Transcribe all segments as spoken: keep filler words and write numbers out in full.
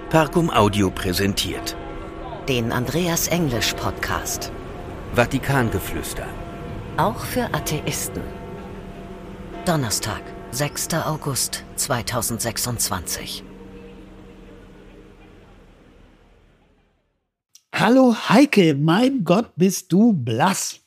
Parcum Audio präsentiert den Andreas Englisch Podcast. Vatikangeflüster. Auch für Atheisten. Donnerstag, sechster August zweitausendsechsundzwanzig. Hallo Heike, mein Gott, bist du blass.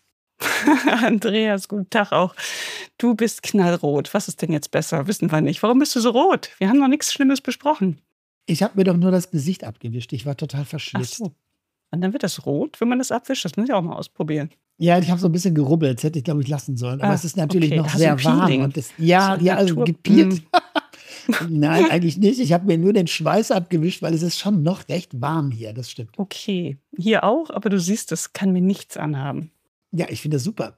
Andreas, guten Tag auch. Du bist knallrot. Was ist denn jetzt besser? Wissen wir nicht. Warum bist du so rot? Wir haben noch nichts Schlimmes besprochen. Ich habe mir doch nur das Gesicht abgewischt. Ich war total verschwitzt. Ach so. Und dann wird das rot, wenn man das abwischt. Das muss ich auch mal ausprobieren. Ja, ich habe so ein bisschen gerubbelt. Das hätte ich, glaube ich, lassen sollen. Aber Ah, es ist natürlich okay. noch Hast sehr du ein warm. Peeling? Und das, ja, So ja, also Natur- gepiert. Nein, eigentlich nicht. Ich habe mir nur den Schweiß abgewischt, weil es ist schon noch recht warm hier. Das stimmt. Okay, hier auch, aber du siehst, das kann mir nichts anhaben. Ja, ich finde das super.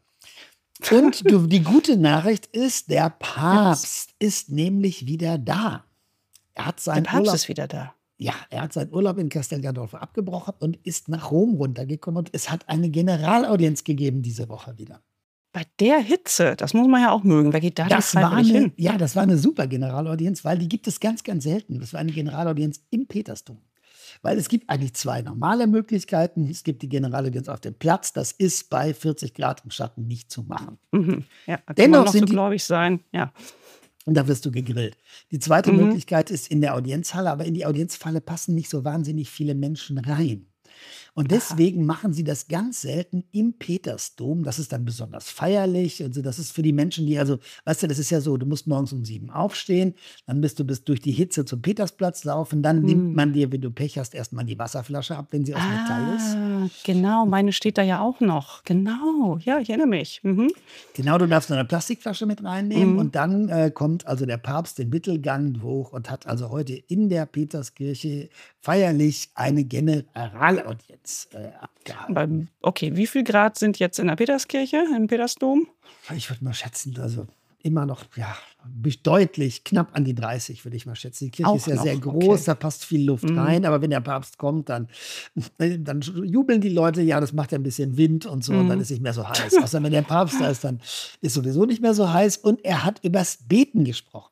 Und du, die gute Nachricht ist, der Papst ist nämlich wieder da. Er hat Der seinen Papst Urlaub, ist wieder da. ja, er hat seinen Urlaub in Castel Gandolfo abgebrochen und ist nach Rom runtergekommen. Und es hat eine Generalaudienz gegeben diese Woche wieder. Bei der Hitze, das muss man ja auch mögen. Wer geht da denn Das war freiwillig eine, hin? ja, das war eine super Generalaudienz, weil die gibt es ganz, ganz selten. Das war eine Generalaudienz im Petersdom. Weil es gibt eigentlich zwei normale Möglichkeiten. Es gibt die Generalaudienz auf dem Platz. Das ist bei vierzig Grad im Schatten nicht zu machen. Mhm. Ja, da kann Dennoch man noch so sind die- gläubig sein. Ja. Und da wirst du gegrillt. Die zweite Mhm. Möglichkeit ist in der Audienzhalle, aber in die Audienzhalle passen nicht so wahnsinnig viele Menschen rein. Und deswegen machen sie das ganz selten im Petersdom. Das ist dann besonders feierlich. Also das ist für die Menschen, die also, weißt du, das ist ja so, du musst morgens um sieben aufstehen, dann bist du bis durch die Hitze zum Petersplatz laufen, dann nimmt man dir, wenn du Pech hast, erstmal die Wasserflasche ab, wenn sie aus Metall ist. Ah, genau, meine steht da ja auch noch. Genau, ja, ich erinnere mich. Mhm. Genau, du darfst eine Plastikflasche mit reinnehmen Mhm. und dann äh, kommt also der Papst den Mittelgang hoch und hat also heute in der Peterskirche feierlich eine Generalaudienz äh, abgehalten. Beim- Okay, wie viel Grad sind jetzt in der Peterskirche, im Petersdom? Ich würde mal schätzen, also immer noch, ja, deutlich knapp an die dreißig, würde ich mal schätzen. Die Kirche Auch ist ja noch, sehr groß, okay. da passt viel Luft Mhm. rein, aber wenn der Papst kommt, dann, dann jubeln die Leute, ja, das macht ja ein bisschen Wind und so, und dann Mhm. ist nicht mehr so heiß. Außer wenn der Papst da ist, dann ist sowieso nicht mehr so heiß. Und er hat übers Beten gesprochen.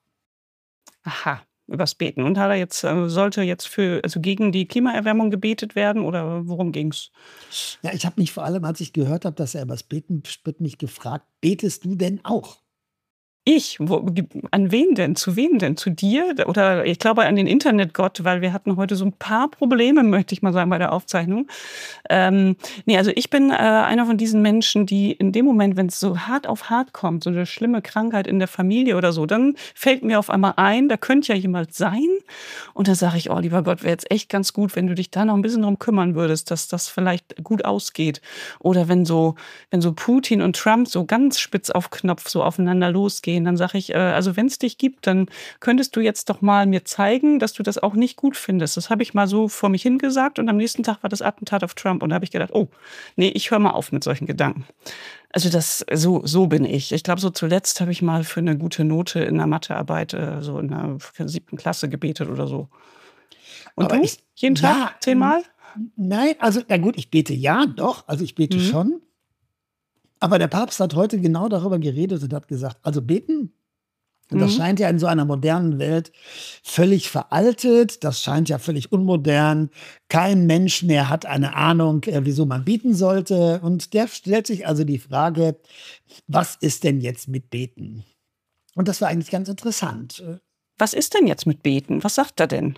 Aha, übers Beten. Und hat er jetzt, äh, sollte jetzt für, also gegen die Klimaerwärmung gebetet werden oder worum ging's? Ja, ich habe mich vor allem, als ich gehört habe, dass er übers Beten spricht, mich gefragt, betest du denn auch? Ich? Wo, an wen denn? Zu wem denn? Zu dir? Oder ich glaube an den Internetgott, weil wir hatten heute so ein paar Probleme, möchte ich mal sagen, bei der Aufzeichnung. Ähm, nee, also ich bin äh, einer von diesen Menschen, die in dem Moment, wenn es so hart auf hart kommt, so eine schlimme Krankheit in der Familie oder so, dann fällt mir auf einmal ein, da könnte ja jemand sein. Und da sage ich, oh lieber Gott, wäre jetzt echt ganz gut, wenn du dich da noch ein bisschen drum kümmern würdest, dass das vielleicht gut ausgeht. Oder wenn so, wenn so Putin und Trump so ganz spitz auf Knopf so aufeinander losgehen, dann sage ich, äh, also wenn es dich gibt, dann könntest du jetzt doch mal mir zeigen, dass du das auch nicht gut findest. Das habe ich mal so vor mich hingesagt und am nächsten Tag war das Attentat auf Trump und da habe ich gedacht, oh, nee, ich höre mal auf mit solchen Gedanken. Also das, so, so bin ich. Ich glaube, so zuletzt habe ich mal für eine gute Note in der Mathearbeit äh, so in der siebten Klasse gebetet oder so. Und Aber du? ich- Jeden Tag? ja, Zehnmal? Nein, also, na gut, ich bete ja, doch, also ich bete Mhm. schon. Aber der Papst hat heute genau darüber geredet und hat gesagt, also beten, und das Mhm. scheint ja in so einer modernen Welt völlig veraltet, das scheint ja völlig unmodern. Kein Mensch mehr hat eine Ahnung, äh, wieso man beten sollte. Und der stellt sich also die Frage, was ist denn jetzt mit Beten? Und das war eigentlich ganz interessant. Was ist denn jetzt mit Beten? Was sagt er denn?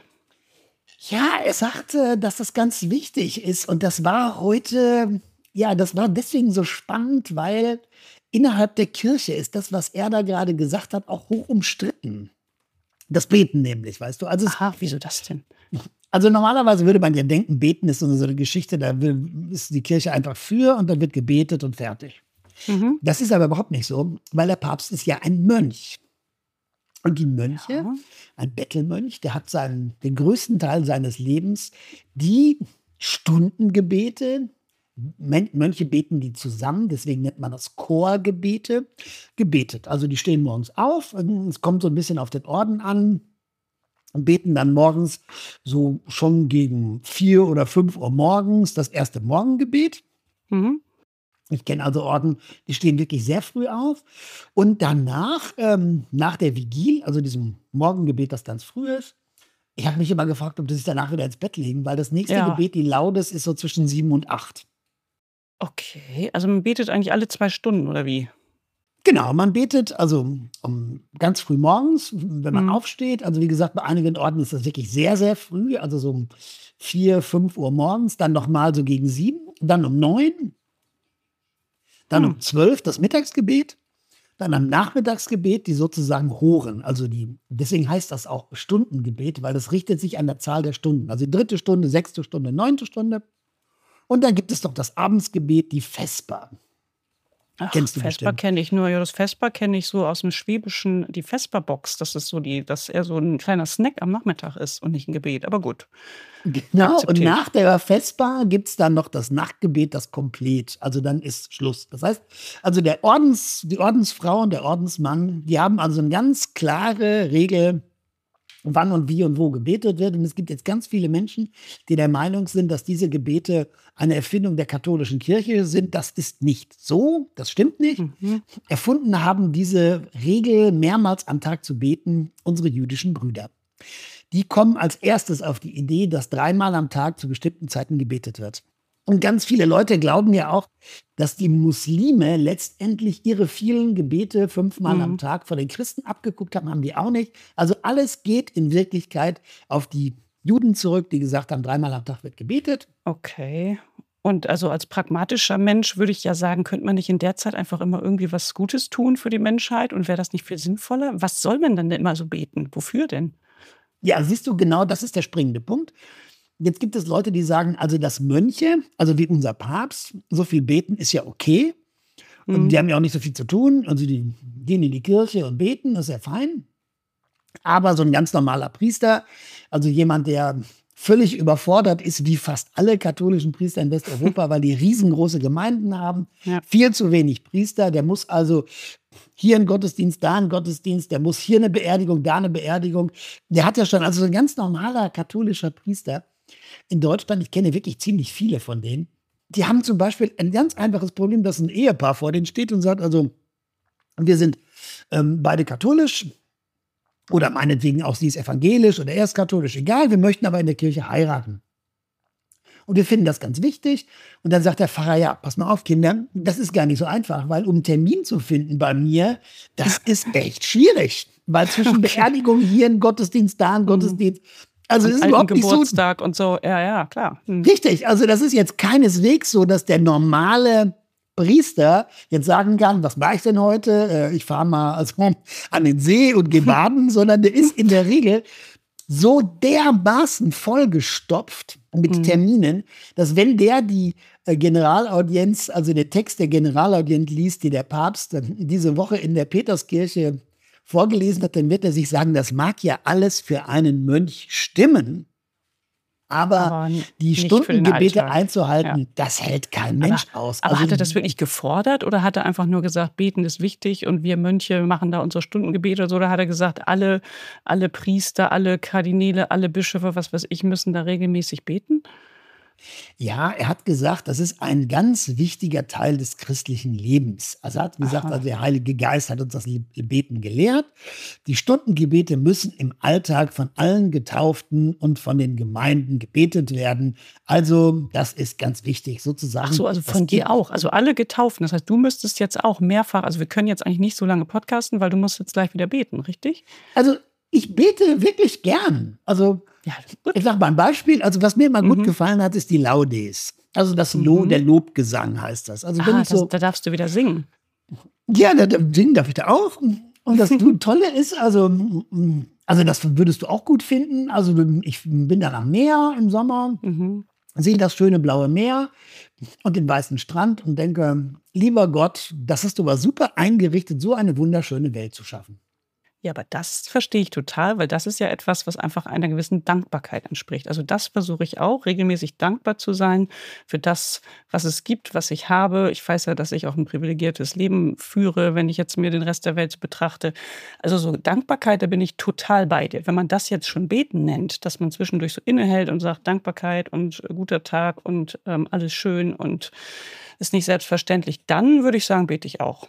Ja, er sagte, dass das ganz wichtig ist. Und das war heute, ja, das war deswegen so spannend, weil innerhalb der Kirche ist das, was er da gerade gesagt hat, auch hoch umstritten. Das Beten nämlich, weißt du. Also, es, Aha, wieso das denn? also normalerweise würde man ja denken, Beten ist so eine Geschichte, da will, ist die Kirche einfach für und dann wird gebetet und fertig. Mhm. Das ist aber überhaupt nicht so, weil der Papst ist ja ein Mönch. Und die Mönche, Ja. ein Bettelmönch, der hat seinen, den größten Teil seines Lebens die Stundengebete, Men- Mönche beten die zusammen, deswegen nennt man das Chorgebete, gebetet. Also die stehen morgens auf, und es kommt so ein bisschen auf den Orden an und beten dann morgens so schon gegen vier oder fünf Uhr morgens das erste Morgengebet. Mhm. Ich kenne also Orden, die stehen wirklich sehr früh auf. Und danach, ähm, nach der Vigil, also diesem Morgengebet, das ganz früh ist, Ich habe mich immer gefragt, ob die sich danach wieder ins Bett legen, weil das nächste Ja. Gebet, die Laudes, ist so zwischen sieben und acht. Okay, also man betet eigentlich alle zwei Stunden oder wie? Genau, man betet also um ganz früh morgens, wenn man Mhm. aufsteht. Also wie gesagt, bei einigen Orten ist das wirklich sehr, sehr früh, also so um vier, fünf Uhr morgens, dann nochmal so gegen sieben, dann um neun, dann um Hm. zwölf das Mittagsgebet, dann am Nachmittagsgebet die sozusagen Horen. Also die, deswegen heißt das auch Stundengebet, weil das richtet sich an der Zahl der Stunden. Also die dritte Stunde, sechste Stunde, neunte Stunde. Und dann gibt es noch das Abendsgebet, die Vesper. Ach, Kennst du Vesper bestimmt. kenne ich nur. Ja, das Vesper kenne ich so aus dem Schwäbischen, die Vesperbox. Das ist so die, dass eher so ein kleiner Snack am Nachmittag ist und nicht ein Gebet. Aber gut, Genau, und akzeptiere ich. nach der Vesper gibt es dann noch das Nachtgebet, das Komplett. Also dann ist Schluss. Das heißt, also der Ordens, die Ordensfrau und der Ordensmann, die haben also eine ganz klare Regel, wann und wie und wo gebetet wird. Und es gibt jetzt ganz viele Menschen, die der Meinung sind, dass diese Gebete eine Erfindung der katholischen Kirche sind. Das ist nicht so. Das stimmt nicht. Mhm. Erfunden haben diese Regel, mehrmals am Tag zu beten, unsere jüdischen Brüder. Die kommen als erstes auf die Idee, dass dreimal am Tag zu bestimmten Zeiten gebetet wird. Und ganz viele Leute glauben ja auch, dass die Muslime letztendlich ihre vielen Gebete fünfmal am Mhm. Tag von den Christen abgeguckt haben, haben die auch nicht. Also alles geht in Wirklichkeit auf die Juden zurück, die gesagt haben, dreimal am Tag wird gebetet. Okay. Und also als pragmatischer Mensch würde ich ja sagen, könnte man nicht in der Zeit einfach immer irgendwie was Gutes tun für die Menschheit? Und wäre das nicht viel sinnvoller? Was soll man dann denn immer so beten? Wofür denn? Ja, siehst du, genau das ist der springende Punkt. Jetzt gibt es Leute, die sagen, also dass Mönche, also wie unser Papst, so viel beten ist ja okay. Und Mhm. die haben ja auch nicht so viel zu tun. Also die gehen in die Kirche und beten, das ist ja fein. Aber so ein ganz normaler Priester, also jemand, der völlig überfordert ist, wie fast alle katholischen Priester in Westeuropa, weil die riesengroße Gemeinden haben, Ja. viel zu wenig Priester, der muss also hier ein Gottesdienst, da ein Gottesdienst, der muss hier eine Beerdigung, da eine Beerdigung. Der hat ja schon, also so ein ganz normaler katholischer Priester in Deutschland, ich kenne wirklich ziemlich viele von denen, die haben zum Beispiel ein ganz einfaches Problem, dass ein Ehepaar vor denen steht und sagt, also wir sind ähm, beide katholisch oder meinetwegen auch sie ist evangelisch oder er ist katholisch, egal, wir möchten aber in der Kirche heiraten. Und wir finden das ganz wichtig. Und dann sagt der Pfarrer, ja, pass mal auf, Kinder, das ist gar nicht so einfach, weil um einen Termin zu finden bei mir, das ist echt schwierig. Weil zwischen Okay. Beerdigung hier ein Gottesdienst, da ein Gottesdienst, also das ist Alten überhaupt nicht so Geburtstag und so. Ja, ja, klar. Hm. richtig. Also das ist jetzt keineswegs so, dass der normale Priester jetzt sagen kann, was mache ich denn heute? Äh, Ich fahre mal also an den See und gehe baden, sondern der ist in der Regel so dermaßen vollgestopft mit Mhm. Terminen, dass wenn der die äh, Generalaudienz, also den Text der Generalaudienz liest, die der Papst äh, diese Woche in der Peterskirche vorgelesen hat, dann wird er sich sagen, das mag ja alles für einen Mönch stimmen, aber, Aber n- die nicht für den Stundengebete Alltag. einzuhalten, Ja. das hält kein Aber, Mensch aus. aber Also hat er das wirklich gefordert oder hat er einfach nur gesagt, beten ist wichtig und wir Mönche machen da unsere Stundengebete oder so? Oder hat er gesagt, alle, alle Priester, alle Kardinäle, alle Bischöfe, was weiß ich, müssen da regelmäßig beten? ja, er hat gesagt, das ist ein ganz wichtiger Teil des christlichen Lebens. Also er hat gesagt, Aha. also der Heilige Geist hat uns das Beten gelehrt. Die Stundengebete müssen im Alltag von allen Getauften und von den Gemeinden gebetet werden. Also das ist ganz wichtig, sozusagen. Ach so, also das von dir geht- auch. Also alle Getauften. Das heißt, du müsstest jetzt auch mehrfach, also wir können jetzt eigentlich nicht so lange podcasten, weil du musst jetzt gleich wieder beten, richtig? Also ich bete wirklich gern. Also Ja, gut. ich sage mal ein Beispiel. Also was mir immer gut Mhm. gefallen hat, ist die Laudes. Also das Lo, Mhm. der Lobgesang heißt das. Also wenn Ah, ich das, so da darfst du wieder singen. Ja, da, da singen darf ich da auch. Und das Tolle ist, also, mm, also das würdest du auch gut finden. Also ich bin dann am Meer im Sommer, Mhm. sehe das schöne blaue Meer und den weißen Strand und denke, lieber Gott, das hast du aber super eingerichtet, so eine wunderschöne Welt zu schaffen. Ja, aber das verstehe ich total, weil das ist ja etwas, was einfach einer gewissen Dankbarkeit entspricht. Also das versuche ich auch, regelmäßig dankbar zu sein für das, was es gibt, was ich habe. Ich weiß ja, dass ich auch ein privilegiertes Leben führe, wenn ich jetzt mir den Rest der Welt betrachte. Also so Dankbarkeit, da bin ich total bei dir. Wenn man das jetzt schon Beten nennt, dass man zwischendurch so innehält und sagt Dankbarkeit und äh, guter Tag und ähm, alles schön und ist nicht selbstverständlich, dann würde ich sagen, bete ich auch.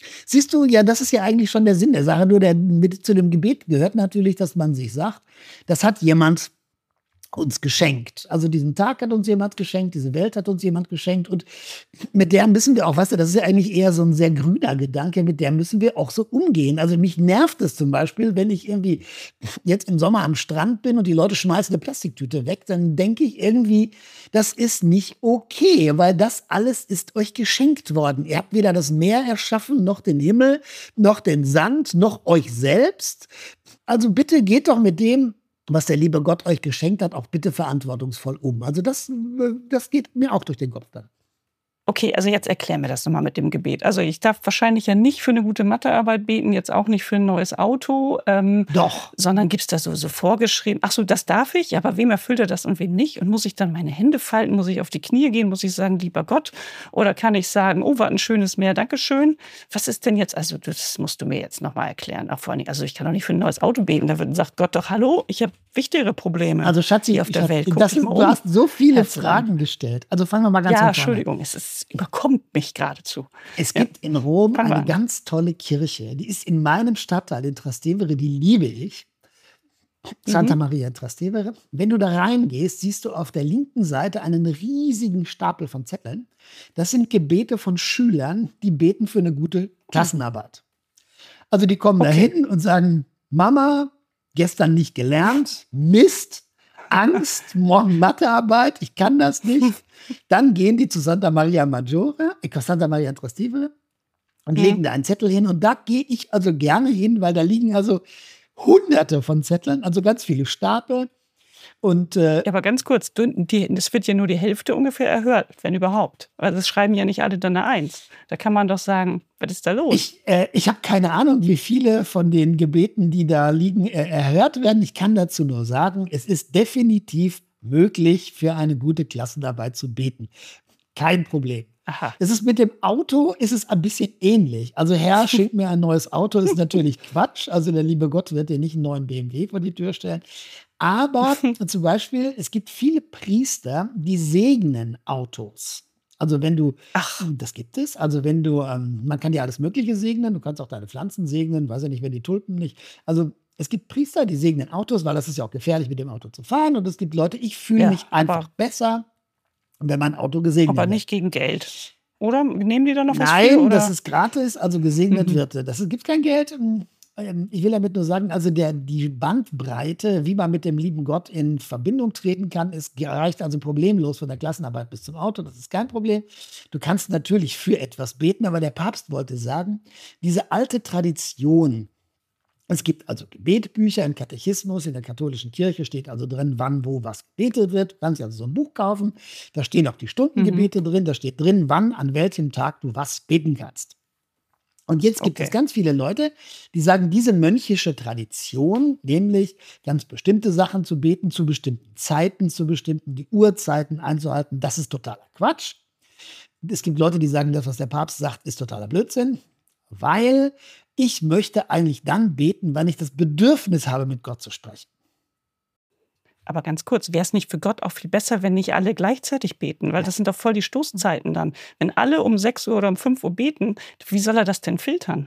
Siehst du, ja, das ist ja eigentlich schon der Sinn der Sache. Nur der, mit zu dem Gebet gehört natürlich, dass man sich sagt, das hat jemand uns geschenkt. Also diesen Tag hat uns jemand geschenkt, diese Welt hat uns jemand geschenkt und mit der müssen wir auch, weißt du, das ist ja eigentlich eher so ein sehr grüner Gedanke, mit der müssen wir auch so umgehen. Also mich nervt es zum Beispiel, wenn ich irgendwie jetzt im Sommer am Strand bin und die Leute schmeißen eine Plastiktüte weg, dann denke ich irgendwie, das ist nicht okay, weil das alles ist euch geschenkt worden. Ihr habt weder das Meer erschaffen, noch den Himmel, noch den Sand, noch euch selbst. Also bitte geht doch mit dem, was der liebe Gott euch geschenkt hat, auch bitte verantwortungsvoll um. Also das, das geht mir auch durch den Kopf dann. Okay, also jetzt erklär mir das nochmal mit dem Gebet. Also ich darf wahrscheinlich ja nicht für eine gute Mathearbeit beten, jetzt auch nicht für ein neues Auto. Ähm, Doch. Sondern gibt es da so, so vorgeschrieben, ach so, das darf ich, aber wem erfüllt er das und wem nicht? Und muss ich dann meine Hände falten, muss ich auf die Knie gehen, muss ich sagen, lieber Gott? Oder kann ich sagen, oh, was ein schönes Meer, Dankeschön. Was ist denn jetzt, also das musst du mir jetzt nochmal erklären. Auch vor allen Dingen, also ich kann doch nicht für ein neues Auto beten, da wird, sagt Gott doch, hallo, ich habe wichtigere Probleme. Also Schatzi, hier auf der hab, Welt. Guck das dich ist, mal du um. hast so viele Herzlein. Fragen gestellt. Also fangen wir mal ganz Ja, von vorne. Entschuldigung, es ist, überkommt mich geradezu. Es gibt ja. in Rom Fangen wir eine an. ganz tolle Kirche. Die ist in meinem Stadtteil in Trastevere, die liebe ich. Santa Mhm. Maria in Trastevere. Wenn du da reingehst, siehst du auf der linken Seite einen riesigen Stapel von Zetteln. Das sind Gebete von Schülern, die beten für eine gute Klassenarbeit. Also die kommen Okay. da hin und sagen, Mama, gestern nicht gelernt, Mist, Angst, morgen Mathearbeit, ich kann das nicht. Dann gehen die zu Santa Maria Maggiore, äh, Santa Maria in Trastevere und Mhm. legen da einen Zettel hin. Und da gehe ich also gerne hin, weil da liegen also hunderte von Zetteln, also ganz viele Stapel. Und äh, Ja, aber ganz kurz, du- die, es wird ja nur die Hälfte ungefähr erhört, wenn überhaupt. Also es schreiben ja nicht alle dann eine Eins. Da kann man doch sagen, was ist da los? ich, äh, ich habe keine Ahnung, wie viele von den Gebeten, die da liegen, äh, erhört werden. Ich kann dazu nur sagen, es ist definitiv möglich, für eine gute Klassenarbeit zu beten. Kein Problem. Aha. Es ist mit dem Auto ist es ein bisschen ähnlich. Also Herr, schenkt mir ein neues Auto, ist natürlich Quatsch. Also der liebe Gott wird dir nicht einen neuen B M W vor die Tür stellen. Aber zum Beispiel, es gibt viele Priester, die segnen Autos. Also wenn du, Ach. das gibt es, also wenn du, ähm, man kann ja alles Mögliche segnen, du kannst auch deine Pflanzen segnen, weiß ja nicht, wenn die Tulpen nicht. Also es gibt Priester, die segnen Autos, weil das ist ja auch gefährlich, mit dem Auto zu fahren. Und es gibt Leute, ich fühle Ja, mich einfach aber- besser, wenn mein Auto gesegnet Aber wird. nicht gegen Geld. Oder? Nehmen die da noch was Nein, für? Oder? das ist gratis, also gesegnet Mhm. wird. Das gibt kein Geld. Ähm, Ich will damit nur sagen, also der, die Bandbreite, wie man mit dem lieben Gott in Verbindung treten kann, ist, reicht also problemlos von der Klassenarbeit bis zum Auto. Das ist kein Problem. Du kannst natürlich für etwas beten, aber der Papst wollte sagen, diese alte Tradition, es gibt also Gebetbücher im Katechismus, in der katholischen Kirche steht also drin, wann, wo, was gebetet wird. Du kannst also so ein Buch kaufen, da stehen auch die Stundengebete Mhm. drin, da steht drin, wann, an welchem Tag du was beten kannst. Und jetzt gibt Okay. es ganz viele Leute, die sagen, diese mönchische Tradition, nämlich ganz bestimmte Sachen zu beten, zu bestimmten Zeiten, zu bestimmten die Uhrzeiten einzuhalten, das ist totaler Quatsch. Es gibt Leute, die sagen, das, was der Papst sagt, ist totaler Blödsinn, weil ich möchte eigentlich dann beten, wenn ich das Bedürfnis habe, mit Gott zu sprechen. Aber ganz kurz, wäre es nicht für Gott auch viel besser, wenn nicht alle gleichzeitig beten? Weil das sind doch voll die Stoßzeiten dann. Wenn alle um sechs Uhr oder um fünf Uhr beten, wie soll er das denn filtern?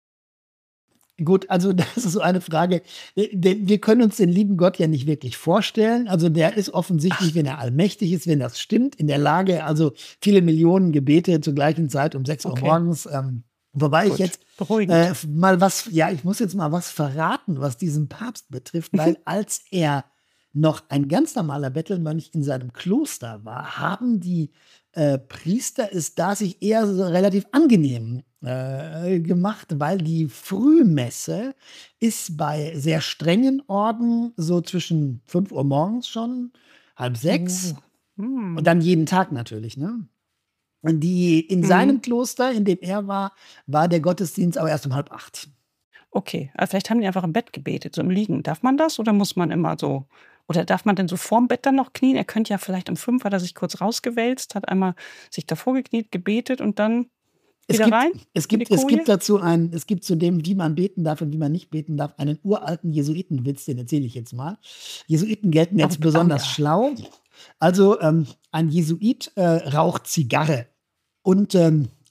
Gut, also das ist so eine Frage. Wir können uns den lieben Gott ja nicht wirklich vorstellen. Also der ist offensichtlich, Ach. wenn er allmächtig ist, wenn das stimmt, in der Lage, also viele Millionen Gebete zur gleichen Zeit um sechs Uhr Okay. morgens. Ähm, wobei Gut, ich jetzt beruhigend. äh, mal was, ja, ich muss jetzt mal was verraten, was diesen Papst betrifft, weil als er noch ein ganz normaler Bettelmönch in seinem Kloster war, haben die äh, Priester es da sich eher so relativ angenehm äh, gemacht, weil die Frühmesse ist bei sehr strengen Orden so zwischen fünf Uhr morgens schon, halb sechs Hm. und dann jeden Tag natürlich, ne? Und die, in Mhm. seinem Kloster, in dem er war, war der Gottesdienst aber erst um halb acht. Okay, also vielleicht haben die einfach im Bett gebetet, so im Liegen. Darf man das oder muss man immer so? Oder darf man denn so vorm Bett dann noch knien? Er könnte ja vielleicht um fünf, hat er sich kurz rausgewälzt, hat einmal sich davor gekniet, gebetet und dann Es wieder gibt, rein? es, in gibt, die es Koje? gibt dazu einen, es gibt zu dem, wie man beten darf und wie man nicht beten darf, einen uralten Jesuitenwitz, den erzähle ich jetzt mal. Jesuiten gelten jetzt Oh, besonders oh ja. schlau. Also ähm, ein Jesuit äh, raucht Zigarre und ähm,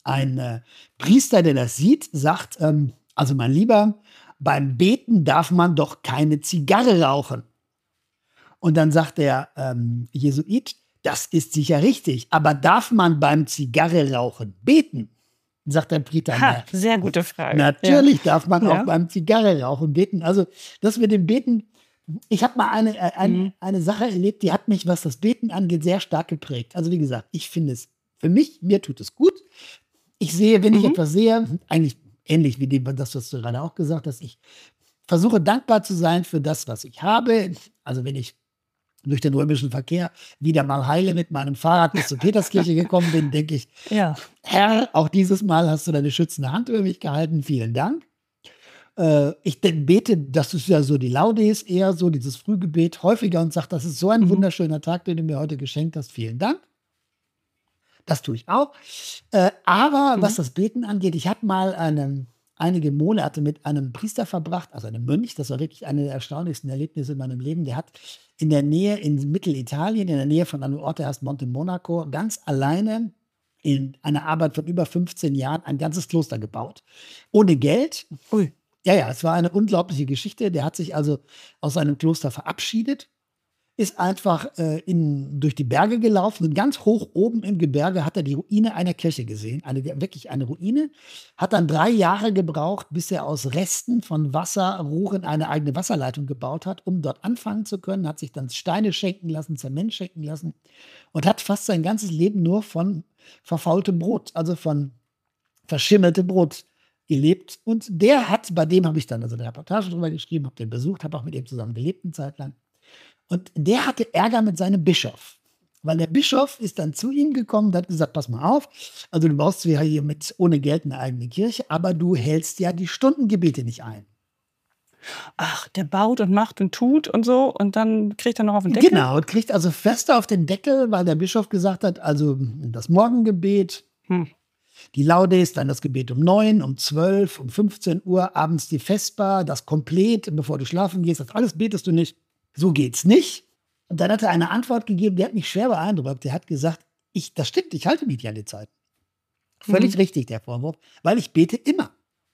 ein äh, Priester, der das sieht, sagt, ähm, also mein Lieber, beim Beten darf man doch keine Zigarre rauchen. Und dann sagt der ähm, Jesuit, das ist sicher richtig, aber darf man beim Zigarre rauchen beten? Sagt der Priester. Ha, sehr gute Frage. Natürlich ja. darf man ja. auch beim Zigarre rauchen beten. Also das mit dem Beten, ich habe mal eine, äh, eine, Mhm. eine Sache erlebt, die hat mich, was das Beten angeht, sehr stark geprägt. Also wie gesagt, ich finde es, für mich, mir tut es gut. Ich sehe, wenn ich Mhm. etwas sehe, eigentlich ähnlich wie dem, das, was du gerade auch gesagt hast, ich versuche dankbar zu sein für das, was ich habe. Also wenn ich durch den römischen Verkehr wieder mal heile mit meinem Fahrrad bis zur Peterskirche gekommen bin, denke ich, Ja. Herr, auch dieses Mal hast du deine schützende Hand über mich gehalten, vielen Dank. Äh, ich denn bete, das ist ja so die Laudes, eher so dieses Frühgebet häufiger und sage, das ist so ein Mhm. wunderschöner Tag, den du mir heute geschenkt hast, vielen Dank. Das tue ich auch. Äh, aber Mhm. was das Beten angeht, ich habe mal einen, einige Monate mit einem Priester verbracht, also einem Mönch, das war wirklich eine der erstaunlichsten Erlebnisse in meinem Leben. Der hat in der Nähe, in Mittelitalien, in der Nähe von einem Ort, der heißt Monte Monaco, ganz alleine in einer Arbeit von über fünfzehn Jahren ein ganzes Kloster gebaut. Ohne Geld. Ui. Ja, ja, es war eine unglaubliche Geschichte. Der hat sich also aus seinem Kloster verabschiedet, ist einfach äh, in, durch die Berge gelaufen und ganz hoch oben im Gebirge hat er die Ruine einer Kirche gesehen, eine, wirklich eine Ruine, hat dann drei Jahre gebraucht, bis er aus Resten von Wasserrohren eine eigene Wasserleitung gebaut hat, um dort anfangen zu können, hat sich dann Steine schenken lassen, Zement schenken lassen und hat fast sein ganzes Leben nur von verfaultem Brot, also von verschimmeltem Brot gelebt. Und der hat, bei dem habe ich dann also eine Reportage drüber geschrieben, habe den besucht, habe auch mit ihm zusammen gelebt eine Zeit lang. Und der hatte Ärger mit seinem Bischof. Weil der Bischof ist dann zu ihm gekommen und hat gesagt, pass mal auf, also du baust zwar hier mit ohne Geld eine eigene Kirche, aber du hältst ja die Stundengebete nicht ein. Ach, der baut und macht und tut und so und dann kriegt er noch auf den Deckel? Genau, und kriegt also fester auf den Deckel, weil der Bischof gesagt hat, also das Morgengebet, Hm. die Laudes, dann das Gebet um neun, um zwölf, um fünfzehn Uhr, abends die Vesper, das Komplett, bevor du schlafen gehst, das alles betest du nicht. So geht's nicht. Und dann hat er eine Antwort gegeben, die hat mich schwer beeindruckt. Der hat gesagt, ich, das stimmt, ich halte mich nicht an die Zeit. Völlig Mhm. richtig, der Vorwurf, weil ich bete immer.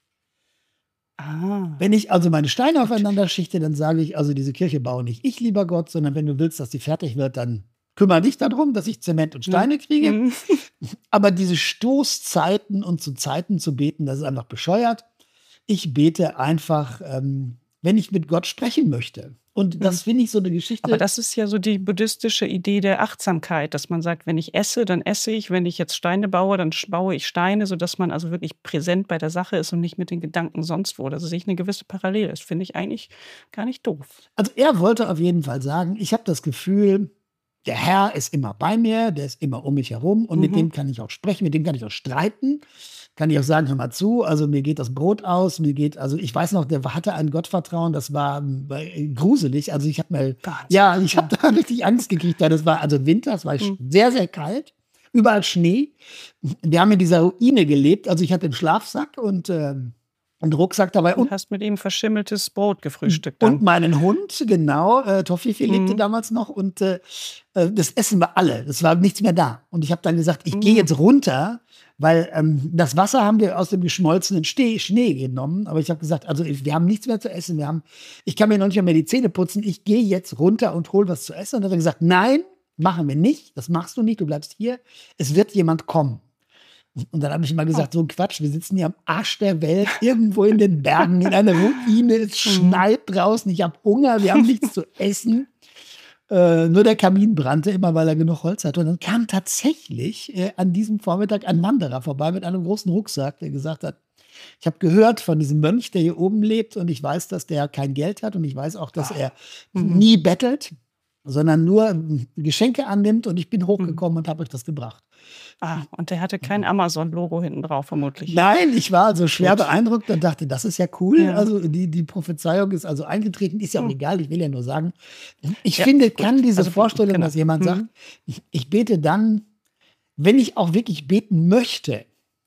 Ah. Wenn ich also meine Steine aufeinander schichte, dann sage ich, also diese Kirche baue nicht ich, lieber Gott, sondern wenn du willst, dass sie fertig wird, dann kümmere dich darum, dass ich Zement und Steine kriege. Mhm. Aber diese Stoßzeiten und zu Zeiten zu beten, das ist einfach bescheuert. Ich bete einfach, ähm, wenn ich mit Gott sprechen möchte. Und das finde ich so eine Geschichte. Aber das ist ja so die buddhistische Idee der Achtsamkeit, dass man sagt, wenn ich esse, dann esse ich, wenn ich jetzt Steine baue, dann baue ich Steine, sodass man also wirklich präsent bei der Sache ist und nicht mit den Gedanken sonst wo. Das sehe ich eine gewisse Parallele. Das finde ich eigentlich gar nicht doof. Also er wollte auf jeden Fall sagen, ich habe das Gefühl, der Herr ist immer bei mir, der ist immer um mich herum und mit Mhm. dem kann ich auch sprechen, mit dem kann ich auch streiten. Kann ich auch sagen, hör mal zu, also mir geht das Brot aus, mir geht, also ich weiß noch, der hatte ein Gottvertrauen, das war äh, gruselig. Also ich habe mal, Wahnsinn. ja, ich habe da richtig Angst gekriegt, weil das war also Winter, es war Mhm. sehr, sehr kalt, überall Schnee. Wir haben in dieser Ruine gelebt, also ich hatte einen Schlafsack und ähm, einen Rucksack dabei Und und hast mit ihm verschimmeltes Brot gefrühstückt dann. und meinen Hund, genau, äh, Toffifee lebte Mhm. damals noch und äh, äh, das essen wir alle. Es war nichts mehr da. Und ich habe dann gesagt, ich Mhm. gehe jetzt runter, weil ähm, das Wasser haben wir aus dem geschmolzenen Ste Schnee genommen. Aber ich habe gesagt, also ich, wir haben nichts mehr zu essen. Wir haben, ich kann mir noch nicht mehr die Zähne putzen. Ich gehe jetzt runter und hol was zu essen. Und dann hat er gesagt, nein, machen wir nicht. Das machst du nicht. Du bleibst hier. Es wird jemand kommen. Und dann habe ich immer gesagt, so ein Quatsch, wir sitzen hier am Arsch der Welt, irgendwo in den Bergen, in einer Ruine, es schneit draußen, ich habe Hunger, wir haben nichts zu essen. Äh, nur der Kamin brannte immer, weil er genug Holz hatte. Und dann kam tatsächlich äh, an diesem Vormittag ein Wanderer vorbei mit einem großen Rucksack, der gesagt hat, ich habe gehört von diesem Mönch, der hier oben lebt und ich weiß, dass der kein Geld hat und ich weiß auch, dass er Mhm. nie bettelt, sondern nur ähm, Geschenke annimmt und ich bin hochgekommen und habe euch das gebracht. Ah, und der hatte kein Amazon-Logo hinten drauf, vermutlich. Nein, ich war also schwer beeindruckt und dachte, das ist ja cool. Ja. Also die, die Prophezeiung ist also eingetreten, ist ja auch Hm. egal, ich will ja nur sagen, ich Ja, finde, gut. kann diese Also, Vorstellung, genau. dass jemand Mhm. sagt, ich, ich bete dann, wenn ich auch wirklich beten möchte.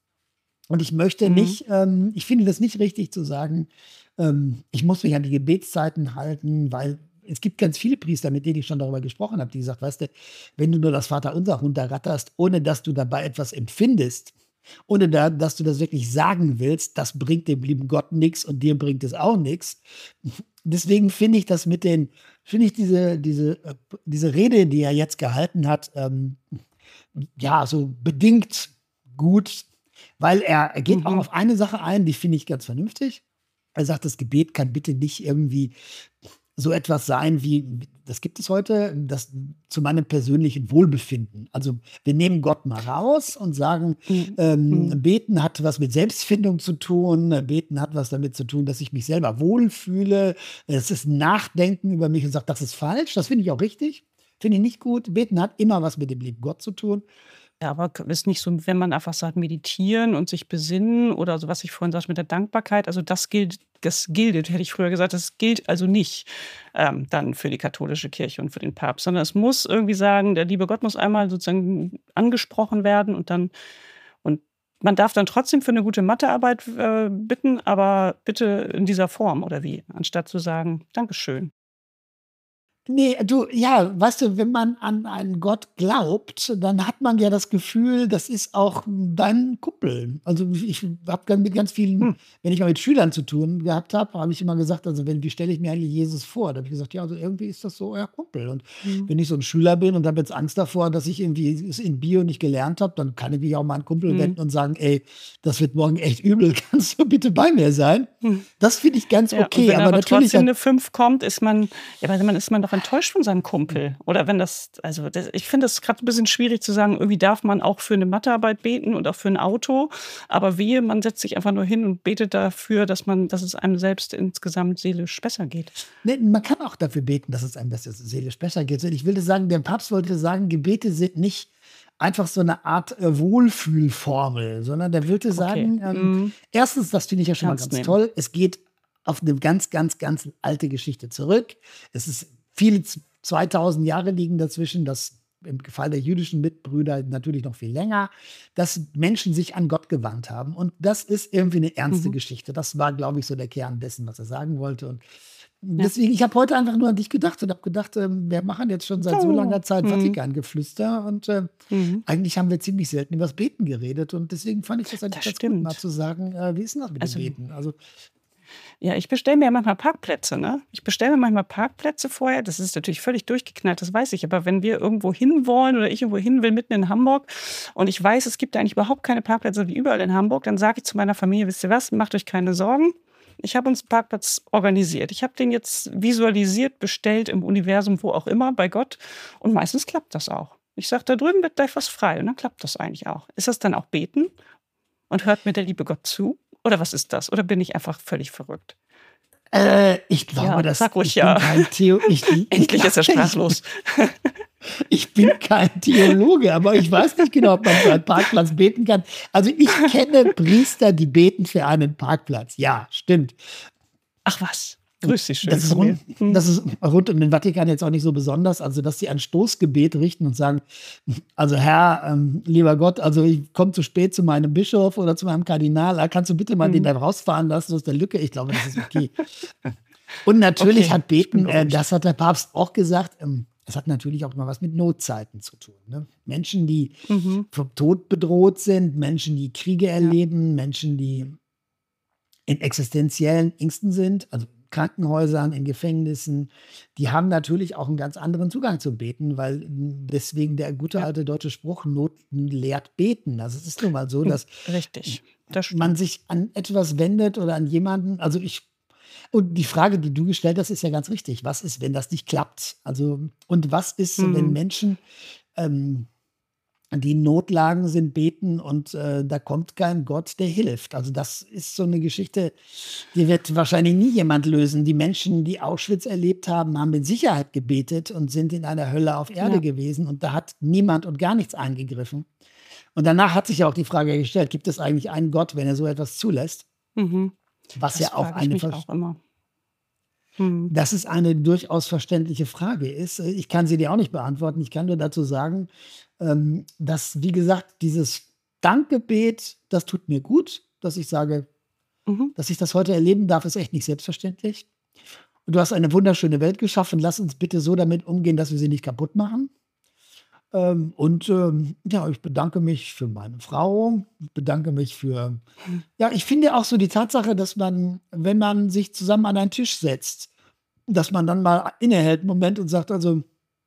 Und ich möchte Mhm. nicht, ähm, ich finde das nicht richtig zu sagen, ähm, ich muss mich an die Gebetszeiten halten, weil es gibt ganz viele Priester, mit denen ich schon darüber gesprochen habe, die gesagt, weißt du, wenn du nur das Vaterunser runterratterst, ohne dass du dabei etwas empfindest, ohne da, dass du das wirklich sagen willst, das bringt dem lieben Gott nichts und dir bringt es auch nichts. Deswegen finde ich das mit den, finde ich diese, diese, äh, diese Rede, die er jetzt gehalten hat, ähm, ja, so bedingt gut, weil er, er geht Mhm. auch auf eine Sache ein, die finde ich ganz vernünftig. Er sagt, das Gebet kann bitte nicht irgendwie so etwas sein wie, das gibt es heute, das zu meinem persönlichen Wohlbefinden. Also wir nehmen Gott mal raus und sagen, Mhm. ähm, Mhm. Beten hat was mit Selbstfindung zu tun, Beten hat was damit zu tun, dass ich mich selber wohlfühle. Es ist Nachdenken über mich und sagt, das ist falsch. Das finde ich auch richtig. Finde ich nicht gut. Beten hat immer was mit dem lieben Gott zu tun. Ja, aber k ist nicht so, wenn man einfach sagt, meditieren und sich besinnen oder so, was ich vorhin sagte mit der Dankbarkeit, also das gilt das gilt, hätte ich früher gesagt, das gilt also nicht, ähm, dann für die katholische Kirche und für den Papst, sondern es muss irgendwie sagen, der liebe Gott muss einmal sozusagen angesprochen werden und dann und man darf dann trotzdem für eine gute Mathearbeit, äh, bitten, aber bitte in dieser Form oder wie? Anstatt zu sagen: „Dankeschön.“ Nee, du, ja, weißt du, wenn man an einen Gott glaubt, dann hat man ja das Gefühl, das ist auch dein Kumpel. Also ich habe mit ganz vielen, Hm. wenn ich mal mit Schülern zu tun gehabt habe, habe ich immer gesagt, also wenn, wie stelle ich mir eigentlich Jesus vor? Da habe ich gesagt, ja, also irgendwie ist das so euer Kumpel. Und Mhm. wenn ich so ein Schüler bin und habe jetzt Angst davor, dass ich irgendwie es in Bio nicht gelernt habe, dann kann ich mich auch mal an einen Kumpel Mhm. wenden und sagen, ey, das wird morgen echt übel, kannst du bitte bei mir sein? Mhm. Das finde ich ganz Ja, und okay. wenn Aber aber natürlich trotzdem hat, eine fünf kommt, ist man ja, weil man ist man doch enttäuscht von seinem Kumpel. Oder wenn das also, das ich finde das grad 'n bisschen schwierig zu sagen, irgendwie darf man auch für 'ne Mathearbeit beten und auch für 'n Auto, aber wehe, man setzt sich einfach nur hin und betet dafür, dass man dass es einem selbst insgesamt seelisch besser geht. Ne, man kann auch dafür beten, dass es einem besser seelisch besser geht. Ich will sagen, der Papst wollte sagen, Gebete sind nicht einfach so eine Art äh, Wohlfühlformel, sondern der wollte Okay. sagen, ähm, Mhm. erstens, das finde ich ja schon mal Ernst ganz nehmen. toll, es geht auf eine ganz, ganz, ganz alte Geschichte zurück. Es ist viele z- zweitausend Jahre liegen dazwischen, das im Fall der jüdischen Mitbrüder natürlich noch viel länger, dass Menschen sich an Gott gewandt haben. Und das ist irgendwie eine ernste Mhm. Geschichte. Das war, glaube ich, so der Kern dessen, was er sagen wollte. Und Ja. deswegen, ich habe heute einfach nur an dich gedacht und habe gedacht, ähm, wir machen jetzt schon seit so Oh. langer Zeit Mhm. Vatikangeflüster und äh, Mhm. eigentlich haben wir ziemlich selten über das Beten geredet und deswegen fand ich das eigentlich Das ganz gut, mal stimmt. zu sagen, äh, wie ist denn das mit Also dem Beten? Also, Ja, ich bestelle mir ja manchmal Parkplätze, ne? Ich bestelle mir manchmal Parkplätze vorher. Das ist natürlich völlig durchgeknallt, das weiß ich. Aber wenn wir irgendwo hinwollen oder ich irgendwo hin will, mitten in Hamburg und ich weiß, es gibt da eigentlich überhaupt keine Parkplätze wie überall in Hamburg, dann sage ich zu meiner Familie, wisst ihr was, macht euch keine Sorgen. Ich habe uns einen Parkplatz organisiert. Ich habe den jetzt visualisiert, bestellt im Universum, wo auch immer, bei Gott. Und meistens klappt das auch. Ich sage, da drüben wird gleich was frei. Und dann klappt das eigentlich auch. Ist das dann auch Beten? Und hört mir der liebe Gott zu? Oder was ist das? Oder bin ich einfach völlig verrückt? äh, ich glaube, Ja, dass sag ruhig ich ja. bin kein Theo ich, Endlich ist er sprachlos. Ich bin kein Theologe, aber ich weiß nicht genau, ob man für einen Parkplatz beten kann. Also ich kenne Priester, die beten für einen Parkplatz. Ja, stimmt. Ach was, grüß dich schön Das ist, von mir. rund, Hm. das ist rund um den Vatikan jetzt auch nicht so besonders. Also, dass sie ein Stoßgebet richten und sagen, also Herr, ähm, lieber Gott, also ich komme zu spät zu meinem Bischof oder zu meinem Kardinal, ah, kannst du bitte mal den Mhm. da rausfahren lassen aus der Lücke? Ich glaube, das ist okay. Und natürlich Okay, hat ich bin Beten, äh, beruhigt. das hat der Papst auch gesagt, ähm, es hat natürlich auch immer was mit Notzeiten zu tun. Ne? Menschen, die Mhm. vom Tod bedroht sind, Menschen, die Kriege Ja. erleben, Menschen, die in existenziellen Ängsten sind, also in Krankenhäusern, in Gefängnissen, die haben natürlich auch einen ganz anderen Zugang zum Beten, weil m, deswegen der gute Ja. alte deutsche Spruch, Not lehrt beten. Also es ist nun mal so, Hm, dass richtig, das man stimmt. sich an etwas wendet oder an jemanden, also ich, und die Frage, die du gestellt hast, ist ja ganz richtig. Was ist, wenn das nicht klappt? Also, und was ist, wenn Mhm. Menschen, ähm, die in Notlagen sind, beten und äh, da kommt kein Gott, der hilft? Also, das ist so eine Geschichte, die wird wahrscheinlich nie jemand lösen. Die Menschen, die Auschwitz erlebt haben, haben mit Sicherheit gebetet und sind in einer Hölle auf Erde Ja. gewesen und da hat niemand und gar nichts eingegriffen. Und danach hat sich ja auch die Frage gestellt, gibt es eigentlich einen Gott, wenn er so etwas zulässt? Mhm. Was Das ja auch frage ich eine, mich Ver- auch immer. Mhm. dass es eine durchaus verständliche Frage ist. Ich kann sie dir auch nicht beantworten. Ich kann nur dazu sagen, ähm, dass, wie gesagt, dieses Dankgebet, das tut mir gut, dass ich sage, Mhm. dass ich das heute erleben darf, ist echt nicht selbstverständlich. Und du hast eine wunderschöne Welt geschaffen. Lass uns bitte so damit umgehen, dass wir sie nicht kaputt machen. Ähm, und ähm, ja, ich bedanke mich für meine Frau, ich bedanke mich für, ja, ich finde auch so die Tatsache, dass man, wenn man sich zusammen an einen Tisch setzt, dass man dann mal innehält einen Moment und sagt, also,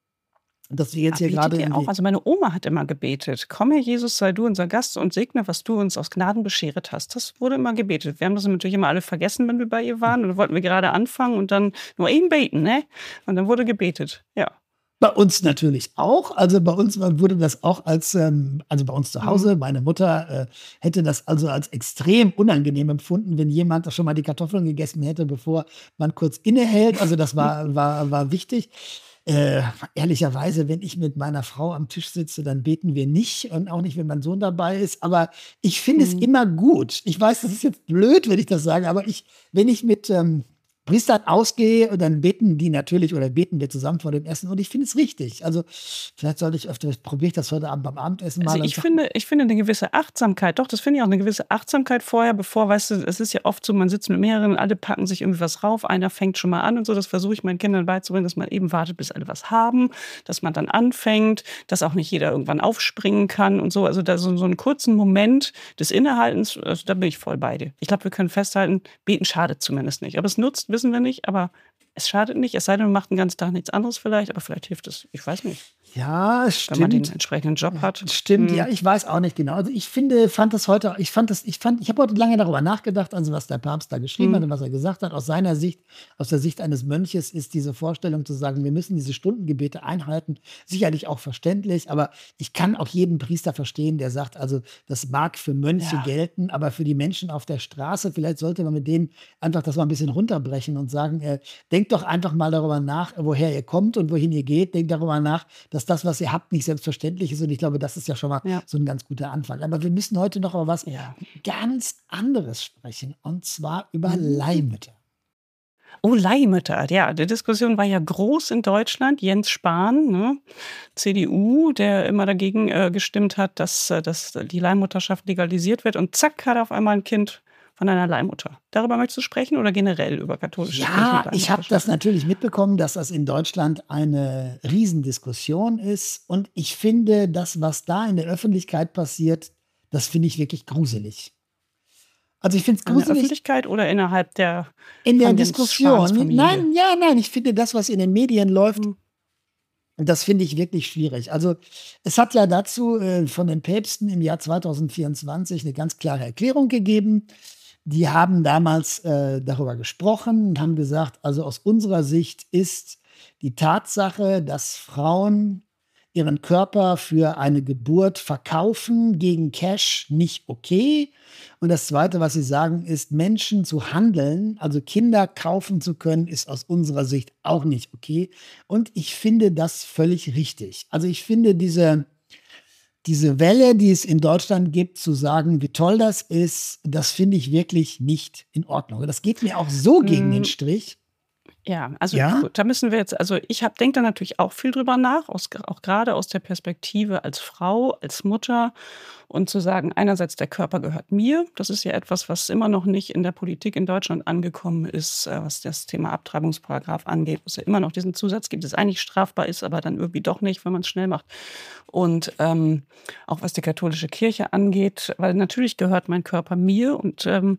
dass wir jetzt Ach, hier betet gerade ihr auch? irgendwie, Also meine Oma hat immer gebetet. Komm, Herr Jesus, sei du unser Gast und segne, was du uns aus Gnaden bescheret hast. Das wurde immer gebetet. Wir haben das natürlich immer alle vergessen, wenn wir bei ihr waren. Und dann wollten wir gerade anfangen und dann nur eben beten, ne? Und dann wurde gebetet. Ja. bei uns natürlich auch. Also bei uns wurde das auch als, ähm, also bei uns zu Hause, Mhm. meine Mutter äh, hätte das also als extrem unangenehm empfunden, wenn jemand schon mal die Kartoffeln gegessen hätte, bevor man kurz innehält. Also das war, war, war wichtig. Äh, ehrlicherweise, wenn ich mit meiner Frau am Tisch sitze, dann beten wir nicht und auch nicht, wenn mein Sohn dabei ist. Aber ich finde es Mhm. immer gut. Ich weiß, das ist jetzt blöd, wenn ich das sage, aber ich, wenn ich mit ähm, Priestern ausgehe und dann beten die natürlich oder beten wir zusammen vor dem Essen und ich finde es richtig. Also vielleicht sollte ich öfter, probiere ich das heute Abend beim Abendessen mal. Also Und ich sag, finde, ich finde eine gewisse Achtsamkeit, doch, das finde ich auch eine gewisse Achtsamkeit vorher, bevor, weißt du, es ist ja oft so, man sitzt mit mehreren, alle packen sich irgendwie was rauf, einer fängt schon mal an und so, das versuche ich meinen Kindern beizubringen, dass man eben wartet, bis alle was haben, dass man dann anfängt, dass auch nicht jeder irgendwann aufspringen kann und so, also da so, so einen kurzen Moment des Innehaltens, also da bin ich voll bei dir. Ich glaube, wir können festhalten, beten schadet zumindest nicht, aber es nutzt, wissen wir nicht, aber es schadet nicht, es sei denn, man macht den ganzen Tag nichts anderes vielleicht, aber vielleicht hilft es, ich weiß nicht, ja, es wenn man den stimmt. entsprechenden Job hat. Stimmt, Hm. ja, ich weiß auch nicht genau. Also ich finde, fand das heute, ich fand das, ich fand, ich habe heute lange darüber nachgedacht, also was der Papst da geschrieben hat Hm. und was er gesagt hat. Aus seiner Sicht, aus der Sicht eines Mönches ist diese Vorstellung zu sagen, wir müssen diese Stundengebete einhalten, sicherlich auch verständlich, aber ich kann auch jeden Priester verstehen, der sagt, also das mag für Mönche Ja. gelten, aber für die Menschen auf der Straße, vielleicht sollte man mit denen einfach das mal ein bisschen runterbrechen und sagen, äh, denkt doch einfach mal darüber nach, woher ihr kommt und wohin ihr geht. Denkt darüber nach, dass das, was ihr habt, nicht selbstverständlich ist. Und ich glaube, das ist ja schon mal Ja. so ein ganz guter Anfang. Aber wir müssen heute noch über was Ja. ganz anderes sprechen. Und zwar über Mhm. Leihmütter. Oh, Leihmütter. Ja, die Diskussion war ja groß in Deutschland. Jens Spahn, ne, C D U, der immer dagegen äh, gestimmt hat, dass, äh, dass die Leihmutterschaft legalisiert wird. Und zack, hat er auf einmal ein Kind von einer Leihmutter. Darüber möchtest du sprechen oder generell über katholische Kirchen Ja, und ich habe das Leihmutterschaft? natürlich mitbekommen, dass das in Deutschland eine Riesendiskussion ist. Und ich finde, das, was da in der Öffentlichkeit passiert, das finde ich wirklich gruselig. Also ich finde es An der gruselig Öffentlichkeit oder innerhalb der in der von Jens Spahns Diskussion. Familie? Nein, ja, nein, ich finde das, was in den Medien läuft, Hm. das finde ich wirklich schwierig. Also es hat ja dazu äh, von den Päpsten im Jahr zweitausendvierundzwanzig eine ganz klare Erklärung gegeben. Die haben damals äh, darüber gesprochen und haben gesagt, also aus unserer Sicht ist die Tatsache, dass Frauen ihren Körper für eine Geburt verkaufen gegen Cash nicht okay. Und das Zweite, was sie sagen, ist, Menschen zu handeln, also Kinder kaufen zu können, ist aus unserer Sicht auch nicht okay. Und ich finde das völlig richtig. Also ich finde diese, diese Welle, die es in Deutschland gibt, zu sagen, wie toll das ist, das finde ich wirklich nicht in Ordnung. Das geht mir auch so gegen den Hm. Strich. Ja, also Ja? gut, da müssen wir jetzt, also ich denke da natürlich auch viel drüber nach, aus, auch gerade aus der Perspektive als Frau, als Mutter und zu sagen, einerseits der Körper gehört mir, das ist ja etwas, was immer noch nicht in der Politik in Deutschland angekommen ist, äh, was das Thema Abtreibungsparagraf angeht, wo es ja immer noch diesen Zusatz gibt, das eigentlich strafbar ist, aber dann irgendwie doch nicht, wenn man es schnell macht. Und ähm, auch was die katholische Kirche angeht, weil natürlich gehört mein Körper mir und ähm,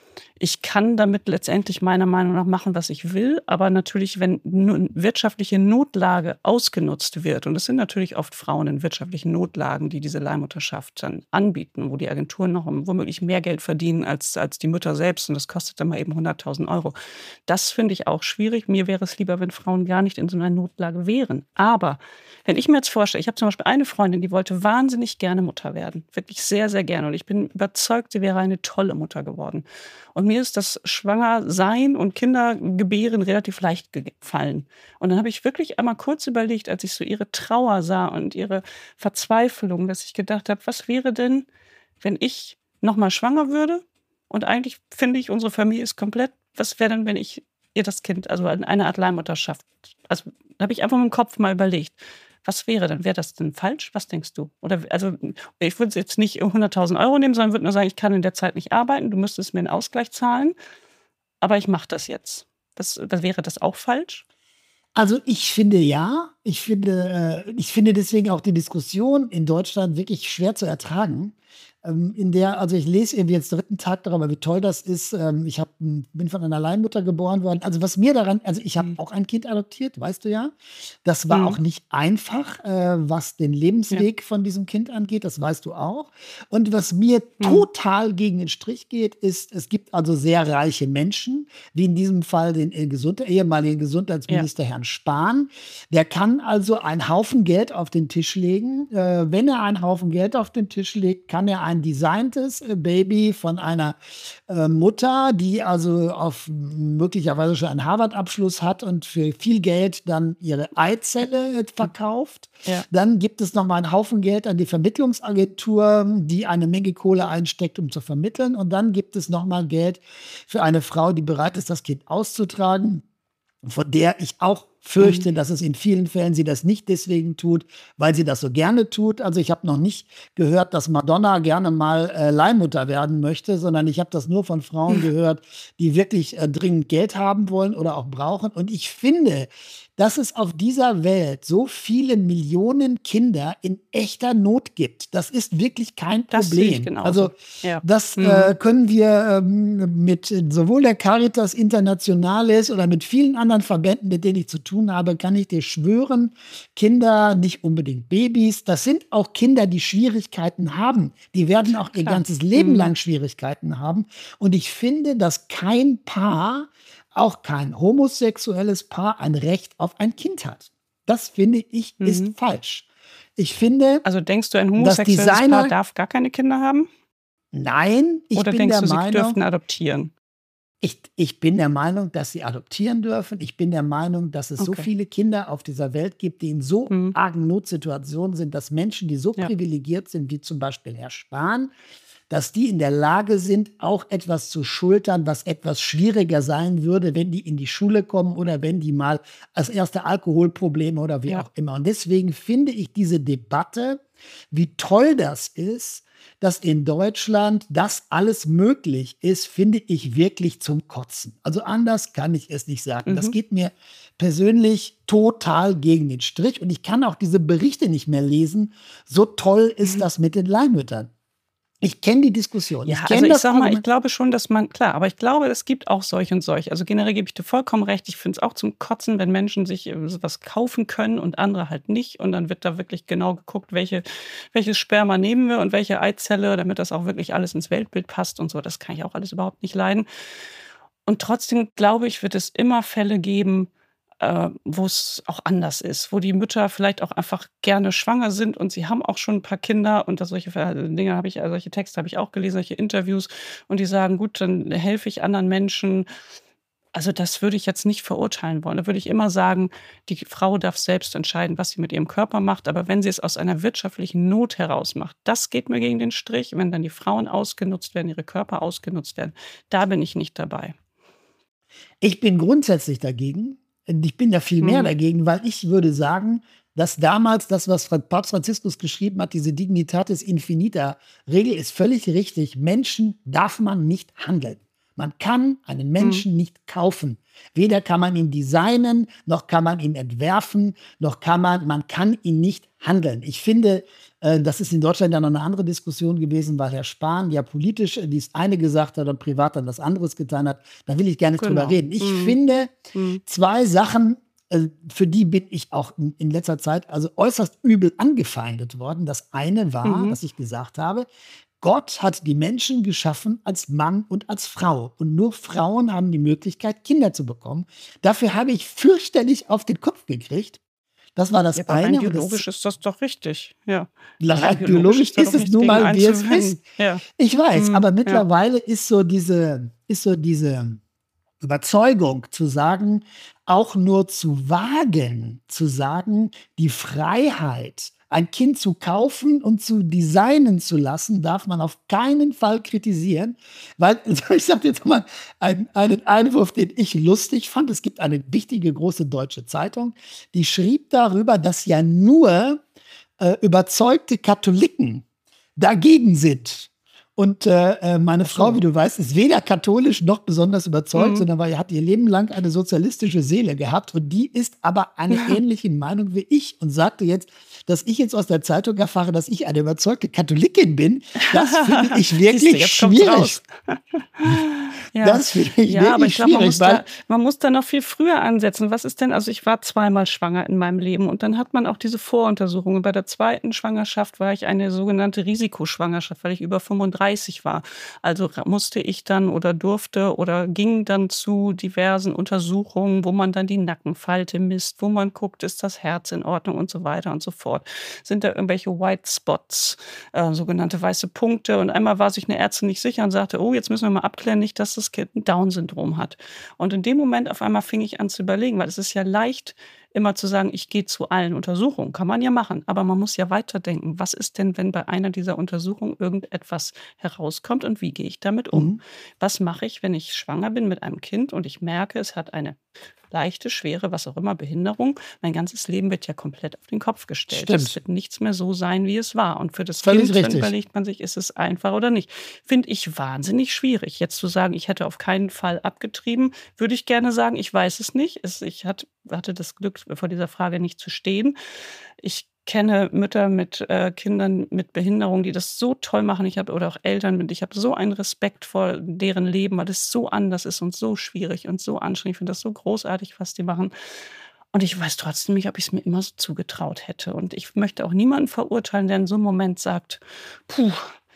ich kann damit letztendlich meiner Meinung nach machen, was ich will, aber natürlich, wenn nu- wirtschaftliche Notlage ausgenutzt wird, und es sind natürlich oft Frauen in wirtschaftlichen Notlagen, die diese Leihmutterschaft dann anbieten, wo die Agenturen noch womöglich mehr Geld verdienen als, als die Mütter selbst und das kostet dann mal eben hunderttausend Euro. Das finde ich auch schwierig. Mir wäre es lieber, wenn Frauen gar nicht in so einer Notlage wären. Aber wenn ich mir jetzt vorstelle, ich habe zum Beispiel eine Freundin, die wollte wahnsinnig gerne Mutter werden, wirklich sehr, sehr gerne und ich bin überzeugt, sie wäre eine tolle Mutter geworden. Und mir ist das Schwangersein und Kindergebären relativ leicht gefallen. Und dann habe ich wirklich einmal kurz überlegt, als ich so ihre Trauer sah und ihre Verzweiflung, dass ich gedacht habe, was wäre denn, wenn ich nochmal schwanger würde? Und eigentlich finde ich, unsere Familie ist komplett, was wäre denn, wenn ich ihr das Kind, also eine Art Leihmutterschaft, also da habe ich einfach mit dem Kopf mal überlegt, was wäre denn? Wäre das denn falsch? Was denkst du? Oder also ich würde jetzt nicht hunderttausend Euro nehmen, sondern würde nur sagen, ich kann in der Zeit nicht arbeiten, du müsstest mir einen Ausgleich zahlen, aber ich mache das jetzt. Das, das wäre das auch falsch? Also ich finde ja, ich finde, äh, ich finde deswegen auch die Diskussion in Deutschland wirklich schwer zu ertragen. Ähm, in der, also ich lese irgendwie jetzt dritten Tag darüber, wie toll das ist. Ähm, ich hab, bin von einer Leihmutter geboren worden. Also was mir daran, also ich habe Mhm. auch ein Kind adoptiert, weißt du ja. Das war Mhm. auch nicht einfach, äh, was den Ja. Lebensweg von diesem Kind angeht, das weißt du auch. Und was mir Mhm. total gegen den Strich geht, ist, es gibt also sehr reiche Menschen, wie in diesem Fall den äh, Gesund ehemaligen Ja. Gesundheitsminister Herrn Spahn. Der kann also einen Haufen Geld auf den Tisch legen. Äh, wenn er einen Haufen Geld auf den Tisch legt, kann er ein designtes äh, Baby von einer äh, Mutter, die also auf möglicherweise schon einen Harvard-Abschluss hat und für viel Geld dann ihre Eizelle äh, verkauft. Ja. Dann gibt es noch mal einen Haufen Geld an die Vermittlungsagentur, die eine Menge Kohle einsteckt, um zu vermitteln. Und dann gibt es noch mal Geld für eine Frau, die bereit ist, das Kind auszutragen, von der ich auch fürchte, Mhm. dass es in vielen Fällen sie das nicht deswegen tut, weil sie das so gerne tut. Also ich habe noch nicht gehört, dass Madonna gerne mal äh, Leihmutter werden möchte, sondern ich habe das nur von Frauen gehört, die wirklich äh, dringend Geld haben wollen oder auch brauchen. Und ich finde, dass es auf dieser Welt so viele Millionen Kinder in echter Not gibt. Das ist wirklich kein Das sehe ich Problem. genauso. Also Ja. das Mhm. äh, können wir ähm, mit sowohl der Caritas Internationalis oder mit vielen anderen Verbänden, mit denen ich zu tun habe, kann ich dir schwören, Kinder, nicht unbedingt Babys, das sind auch Kinder, die Schwierigkeiten haben. Die werden auch ihr Klar. ganzes Leben Mhm. lang Schwierigkeiten haben. Und ich finde, dass kein Paar, auch kein homosexuelles Paar, ein Recht auf ein Kind hat. Das finde ich ist Mhm. falsch. Ich finde, Also denkst du, ein dass homosexuelles Paar Designer, darf gar keine Kinder haben? nein, ich Oder bin denkst der du, sie Meinung, dürften adoptieren? Ich, ich bin der Meinung, dass sie adoptieren dürfen. Ich bin der Meinung, dass es so Okay. viele Kinder auf dieser Welt gibt, die in so Mhm. argen Notsituationen sind, dass Menschen, die so Ja. privilegiert sind, wie zum Beispiel Herr Spahn, dass die in der Lage sind, auch etwas zu schultern, was etwas schwieriger sein würde, wenn die in die Schule kommen oder wenn die mal als erste Alkoholprobleme oder wie Ja. auch immer. Und deswegen finde ich diese Debatte, wie toll das ist, dass in Deutschland das alles möglich ist, finde ich wirklich zum Kotzen. Also anders kann ich es nicht sagen. Das Mhm. geht mir persönlich total gegen den Strich und ich kann auch diese Berichte nicht mehr lesen. So toll ist Mhm. das mit den Leihmüttern. Ich kenne die Diskussion. Ja, Ich also kenne ich das sag mal, ich Argument. glaube schon, dass man, klar, aber ich glaube, es gibt auch solch und solch. Also generell gebe ich dir vollkommen recht. Ich finde es auch zum Kotzen, wenn Menschen sich äh, sowas kaufen können und andere halt nicht. Und dann wird da wirklich genau geguckt, welche, welches Sperma nehmen wir und welche Eizelle, damit das auch wirklich alles ins Weltbild passt und so. Das kann ich auch alles überhaupt nicht leiden. Und trotzdem, glaube ich, wird es immer Fälle geben, äh, wo es auch anders ist, wo die Mütter vielleicht auch einfach gerne schwanger sind und sie haben auch schon ein paar Kinder und das, solche Ver- Dinge habe ich, also solche Texte habe ich auch gelesen, solche Interviews und die sagen, gut, dann helfe ich anderen Menschen. Also das würde ich jetzt nicht verurteilen wollen. Da würde ich immer sagen, die Frau darf selbst entscheiden, was sie mit ihrem Körper macht. Aber wenn sie es aus einer wirtschaftlichen Not heraus macht, das geht mir gegen den Strich. Wenn dann die Frauen ausgenutzt werden, ihre Körper ausgenutzt werden, da bin ich nicht dabei. Ich bin grundsätzlich dagegen. Ich bin da viel mehr Mhm. dagegen, weil ich würde sagen, dass damals das, was Fra- Papst Franziskus geschrieben hat, diese Dignitatis Infinita Regel ist völlig richtig. Menschen darf man nicht handeln. Man kann einen Menschen nicht kaufen. Weder kann man ihn designen, noch kann man ihn entwerfen, noch kann man, man kann ihn nicht handeln. Ich finde, äh, das ist in Deutschland ja noch eine andere Diskussion gewesen, weil Herr Spahn ja politisch äh, dies eine gesagt hat und privat dann das anderes getan hat. Da will ich gerne Genau. drüber reden. Ich Mhm. finde Mhm. zwei Sachen, äh, für die bin ich auch in, in letzter Zeit also äußerst übel angefeindet worden. Das eine war, Mhm. was ich gesagt habe, Gott hat die Menschen geschaffen als Mann und als Frau. Und nur Frauen haben die Möglichkeit, Kinder zu bekommen. Dafür habe ich fürchterlich auf den Kopf gekriegt. Das war das Ja, aber rein eine. Und biologisch das, ist das doch richtig. Ja. rein biologisch da ist doch es nichts nun gegen mal, wie es einzuwenden. ist. Ja. Ich weiß, Hm, aber ja. mittlerweile ist so diese, ist so diese Überzeugung zu sagen, auch nur zu wagen, zu sagen, die Freiheit, ein Kind zu kaufen und zu designen zu lassen, darf man auf keinen Fall kritisieren. Weil, ich sage jetzt mal einen, einen Einwurf, den ich lustig fand. Es gibt eine wichtige große deutsche Zeitung, die schrieb darüber, dass ja nur äh, überzeugte Katholiken dagegen sind. Und äh, meine Frau, wie du weißt, ist weder katholisch noch besonders überzeugt, mhm. sondern weil, hat ihr Leben lang eine sozialistische Seele gehabt. Und die ist aber eine ja. ähnliche Meinung wie ich und sagte jetzt, dass ich jetzt aus der Zeitung erfahre, dass ich eine überzeugte Katholikin bin. Das finde ich wirklich schwierig. Ja. Das finde ich ja, wirklich aber ich glaube, man, muss weil da, man muss da noch viel früher ansetzen. Was ist denn, also ich war zweimal schwanger in meinem Leben und dann hat man auch diese Voruntersuchungen. Bei der zweiten Schwangerschaft war ich eine sogenannte Risikoschwangerschaft, weil ich über fünfunddreißig war. Also musste ich dann oder durfte oder ging dann zu diversen Untersuchungen, wo man dann die Nackenfalte misst, wo man guckt, ist das Herz in Ordnung und so weiter und so fort. Sind da irgendwelche White Spots, äh, sogenannte weiße Punkte? Und einmal war sich eine Ärztin nicht sicher und sagte, oh, jetzt müssen wir mal abklären, nicht, dass das Kind ein Down-Syndrom hat. Und in dem Moment auf einmal fing ich an zu überlegen, weil es ist ja leicht, immer zu sagen, ich gehe zu allen Untersuchungen. Kann man ja machen, aber man muss ja weiterdenken. Was ist denn, wenn bei einer dieser Untersuchungen irgendetwas herauskommt und wie gehe ich damit um? Mhm. Was mache ich, wenn ich schwanger bin mit einem Kind und ich merke, es hat eine leichte, schwere, was auch immer, Behinderung. Mein ganzes Leben wird ja komplett auf den Kopf gestellt. Stimmt. Es wird nichts mehr so sein, wie es war. Und für das Völlig Kind dann richtig. überlegt man sich, ist es einfach oder nicht. Finde ich wahnsinnig schwierig. Jetzt zu sagen, ich hätte auf keinen Fall abgetrieben, würde ich gerne sagen, ich weiß es nicht. Es, ich hat, hatte das Glück, vor dieser Frage nicht zu stehen. Ich kenne Mütter mit äh, Kindern mit Behinderung, die das so toll machen. Ich habe oder auch Eltern mit. Ich habe so einen Respekt vor deren Leben, weil es so anders ist und so schwierig und so anstrengend. Ich finde das so großartig, was die machen. Und ich weiß trotzdem nicht, ob ich es mir immer so zugetraut hätte. Und ich möchte auch niemanden verurteilen, der in so einem Moment sagt, puh,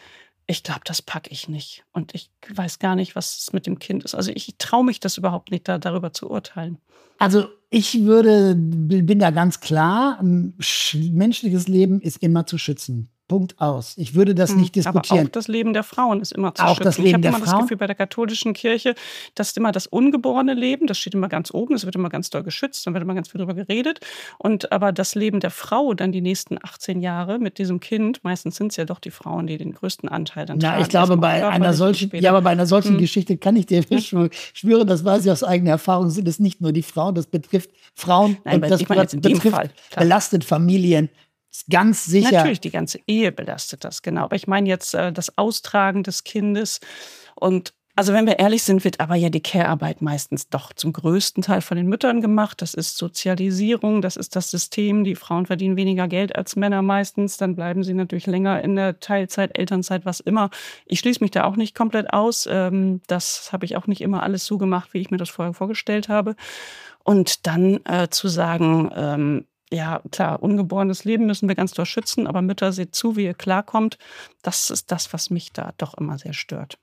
ich glaube, das packe ich nicht. Und ich weiß gar nicht, was es mit dem Kind ist. Also ich traue mich das überhaupt nicht, da, darüber zu urteilen. Also ich würde, bin da ganz klar, ein menschliches Leben ist immer zu schützen. Punkt aus. Ich würde das nicht diskutieren. Aber auch das Leben der Frauen ist immer zu auch schützen. Das Leben ich habe der immer Frauen? das Gefühl, bei der katholischen Kirche, dass immer das ungeborene Leben, das steht immer ganz oben, das wird immer ganz doll geschützt, dann wird immer ganz viel darüber geredet. Und aber das Leben der Frau dann die nächsten achtzehn Jahre mit diesem Kind, meistens sind es ja doch die Frauen, die den größten Anteil dann tragen. Na, ich glaube, bei einer solchen, ja, aber bei einer solchen hm. Geschichte kann ich dir hm. schwören, das weiß ich aus eigener Erfahrung, sind es nicht nur die Frauen, das betrifft Frauen Nein, und das ich meine jetzt in dem betrifft Fall, belastet Familien. Ganz sicher. Natürlich, die ganze Ehe belastet das, genau. Aber ich meine jetzt äh, das Austragen des Kindes. Und also wenn wir ehrlich sind, wird aber ja die Care-Arbeit meistens doch zum größten Teil von den Müttern gemacht. Das ist Sozialisierung, das ist das System. Die Frauen verdienen weniger Geld als Männer meistens. Dann bleiben sie natürlich länger in der Teilzeit, Elternzeit, was immer. Ich schließe mich da auch nicht komplett aus. Ähm, das habe ich auch nicht immer alles so gemacht, wie ich mir das vorher vorgestellt habe. Und dann äh, zu sagen, ähm, ja, klar, ungeborenes Leben müssen wir ganz doll schützen, aber Mütter, seht zu, wie ihr klarkommt. Das ist das, was mich da doch immer sehr stört.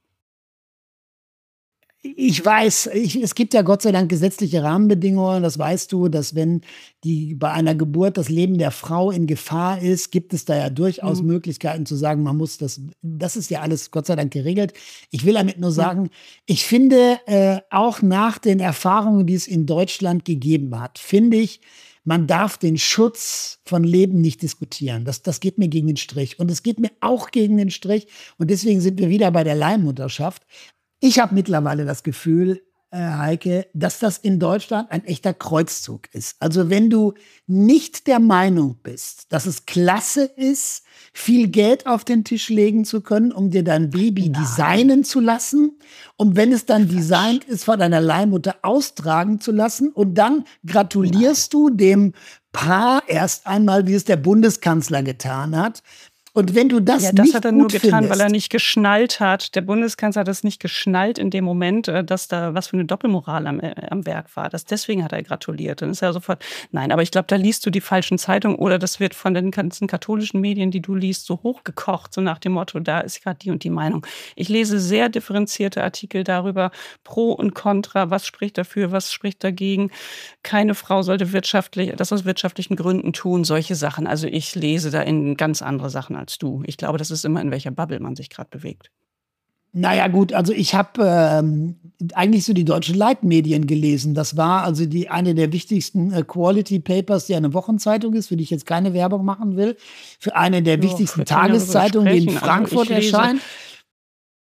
Ich weiß, ich, es gibt ja Gott sei Dank gesetzliche Rahmenbedingungen, das weißt du, dass wenn die bei einer Geburt das Leben der Frau in Gefahr ist, gibt es da ja durchaus mhm. Möglichkeiten zu sagen, man muss das, das ist ja alles Gott sei Dank geregelt. Ich will damit nur sagen, mhm. ich finde, äh, auch nach den Erfahrungen, die es in Deutschland gegeben hat, finde ich, man darf den Schutz von Leben nicht diskutieren. Das, das geht mir gegen den Strich. Und es geht mir auch gegen den Strich. Und deswegen sind wir wieder bei der Leihmutterschaft. Ich habe mittlerweile das Gefühl, äh, Heike, dass das in Deutschland ein echter Kreuzzug ist. Also wenn du nicht der Meinung bist, dass es klasse ist, viel Geld auf den Tisch legen zu können, um dir dein Baby Nein. designen zu lassen, und wenn es dann designt ist, von deiner Leihmutter austragen zu lassen, und dann gratulierst Nein. du dem Paar erst einmal, wie es der Bundeskanzler getan hat. Und wenn du das, ja, das nicht hat er gut nur getan, findest, weil er nicht geschnallt hat. Der Bundeskanzler hat das nicht geschnallt in dem Moment, dass da was für eine Doppelmoral am, äh, am Werk war. Das, deswegen hat er gratuliert. Dann ist er sofort, nein, aber ich glaube, da liest du die falschen Zeitungen oder das wird von den ganzen katholischen Medien, die du liest, so hochgekocht, so nach dem Motto, da ist gerade die und die Meinung. Ich lese sehr differenzierte Artikel darüber, pro und contra, was spricht dafür, was spricht dagegen. Keine Frau sollte wirtschaftlich, das aus wirtschaftlichen Gründen tun, solche Sachen. Also ich lese da in ganz andere Sachen als du. Ich glaube, das ist immer, in welcher Bubble man sich gerade bewegt. Naja gut, also ich habe ähm, eigentlich so die deutschen Leitmedien gelesen. Das war also die eine der wichtigsten äh, Quality Papers, die eine Wochenzeitung ist, für die ich jetzt keine Werbung machen will. Für eine der Jo, wichtigsten wir können ja darüber Tageszeitungen, die in sprechen. Frankfurt Also ich lese- erscheint.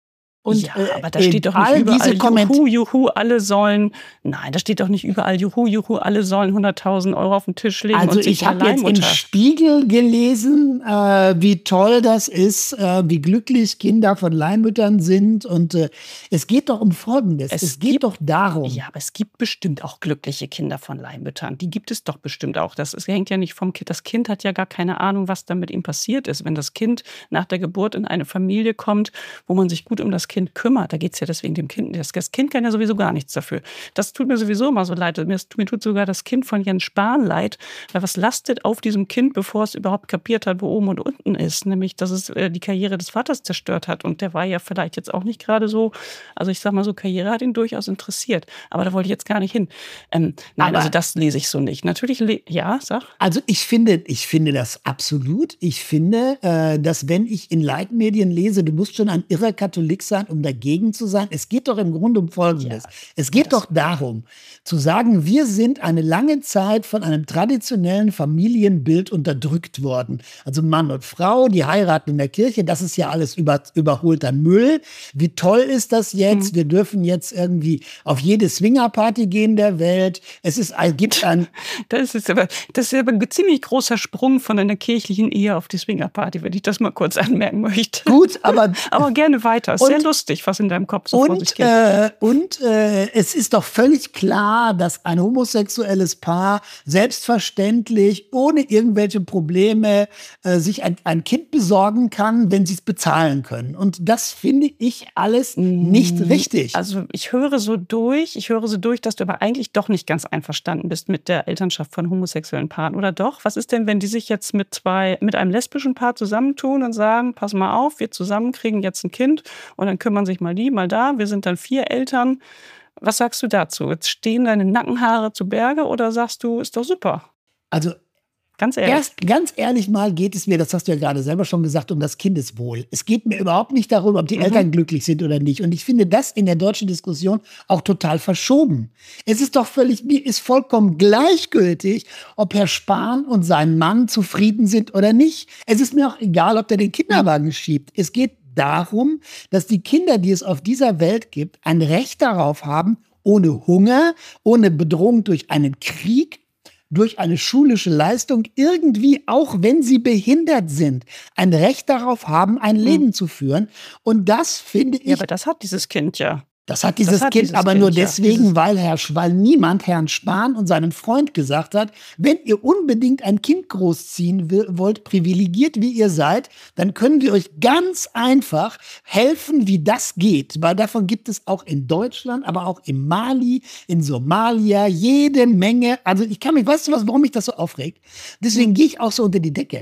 Und, ja, äh, aber da steht doch nicht all überall, diese Komment- juhu, juhu, alle sollen, nein, da steht doch nicht überall, juhu, juhu, alle sollen hunderttausend Euro auf den Tisch legen Also und sich ich habe jetzt im Leihmutter. Spiegel gelesen, äh, wie toll das ist, äh, wie glücklich Kinder von Leihmüttern sind. Und äh, es geht doch um Folgendes. Es, Es geht gibt- doch darum. Ja, aber es gibt bestimmt auch glückliche Kinder von Leihmüttern. Die gibt es doch bestimmt auch. Das ist, hängt ja nicht vom Kind. Das Kind hat ja gar keine Ahnung, was da mit ihm passiert ist. Wenn das Kind nach der Geburt in eine Familie kommt, wo man sich gut um das Kind kümmert, da geht es ja deswegen dem Kind. Das, das Kind kann ja sowieso gar nichts dafür. Das tut mir sowieso immer so leid. Mir, mir tut sogar das Kind von Jens Spahn leid, weil was lastet auf diesem Kind, bevor es überhaupt kapiert hat, wo oben und unten ist. Nämlich, dass es äh, die Karriere des Vaters zerstört hat. Und der war ja vielleicht jetzt auch nicht gerade so, also ich sag mal so, Karriere hat ihn durchaus interessiert. Aber da wollte ich jetzt gar nicht hin. Ähm, nein, Aber- also das lese ich so nicht. Natürlich, le- ja, sag. Also ich finde, ich finde das absolut. Ich finde, äh, dass wenn ich in Leitmedien lese, du musst schon ein irrer Katholik sein, um dagegen zu sein. Es geht doch im Grunde um Folgendes. Ja, es geht doch darum, zu sagen, wir sind eine lange Zeit von einem traditionellen Familienbild unterdrückt worden. Also Mann und Frau, die heiraten in der Kirche, das ist ja alles über, überholter Müll. Wie toll ist das jetzt? Wir dürfen jetzt irgendwie auf jede Swingerparty gehen der Welt. Es ist, es gibt ein Das ist aber, das ist aber ein ziemlich großer Sprung von einer kirchlichen Ehe auf die Swingerparty, wenn ich das mal kurz anmerken möchte. gut, aber Aber gerne weiter. Ist Und- sehr lustig, was in deinem Kopf so vor sich Und, geht. äh, und äh, es ist doch völlig klar, dass ein homosexuelles Paar selbstverständlich ohne irgendwelche Probleme äh, sich ein, ein Kind besorgen kann, wenn sie es bezahlen können. Und das finde ich alles nicht richtig. Also ich höre so durch, ich höre so durch, dass du aber eigentlich doch nicht ganz einverstanden bist mit der Elternschaft von homosexuellen Paaren, oder doch? Was ist denn, wenn die sich jetzt mit zwei, mit einem lesbischen Paar zusammentun und sagen, pass mal auf, wir zusammen kriegen jetzt ein Kind und dann kümmern sich mal die, mal da, wir sind dann vier Eltern. Was sagst du dazu? Jetzt stehen deine Nackenhaare zu Berge oder sagst du, ist doch super? Also Ganz ehrlich. erst ganz ehrlich mal geht es mir, das hast du ja gerade selber schon gesagt, um das Kindeswohl. Es geht mir überhaupt nicht darum, ob die Mhm. Eltern glücklich sind oder nicht. Und ich finde das in der deutschen Diskussion auch total verschoben. Es ist doch völlig, mir ist vollkommen gleichgültig, ob Herr Spahn und sein Mann zufrieden sind oder nicht. Es ist mir auch egal, ob der den Kinderwagen schiebt. Es geht darum, dass die Kinder, die es auf dieser Welt gibt, ein Recht darauf haben, ohne Hunger, ohne Bedrohung durch einen Krieg, durch eine schulische Leistung irgendwie, auch wenn sie behindert sind, ein Recht darauf haben, ein Leben zu führen. Und das finde ich, Ja, aber das hat dieses Kind ja. das hat dieses hat Kind dieses aber Kind, nur ja. deswegen, Dieses- weil, Herr, Sch- weil niemand Herrn Spahn und seinen Freund gesagt hat, wenn ihr unbedingt ein Kind großziehen will, wollt, privilegiert wie ihr seid, dann können wir euch ganz einfach helfen, wie das geht. Weil davon gibt es auch in Deutschland, aber auch in Mali, in Somalia, jede Menge. Also ich kann mich, weißt du was, warum mich das so aufregt? Deswegen gehe ich auch so unter die Decke.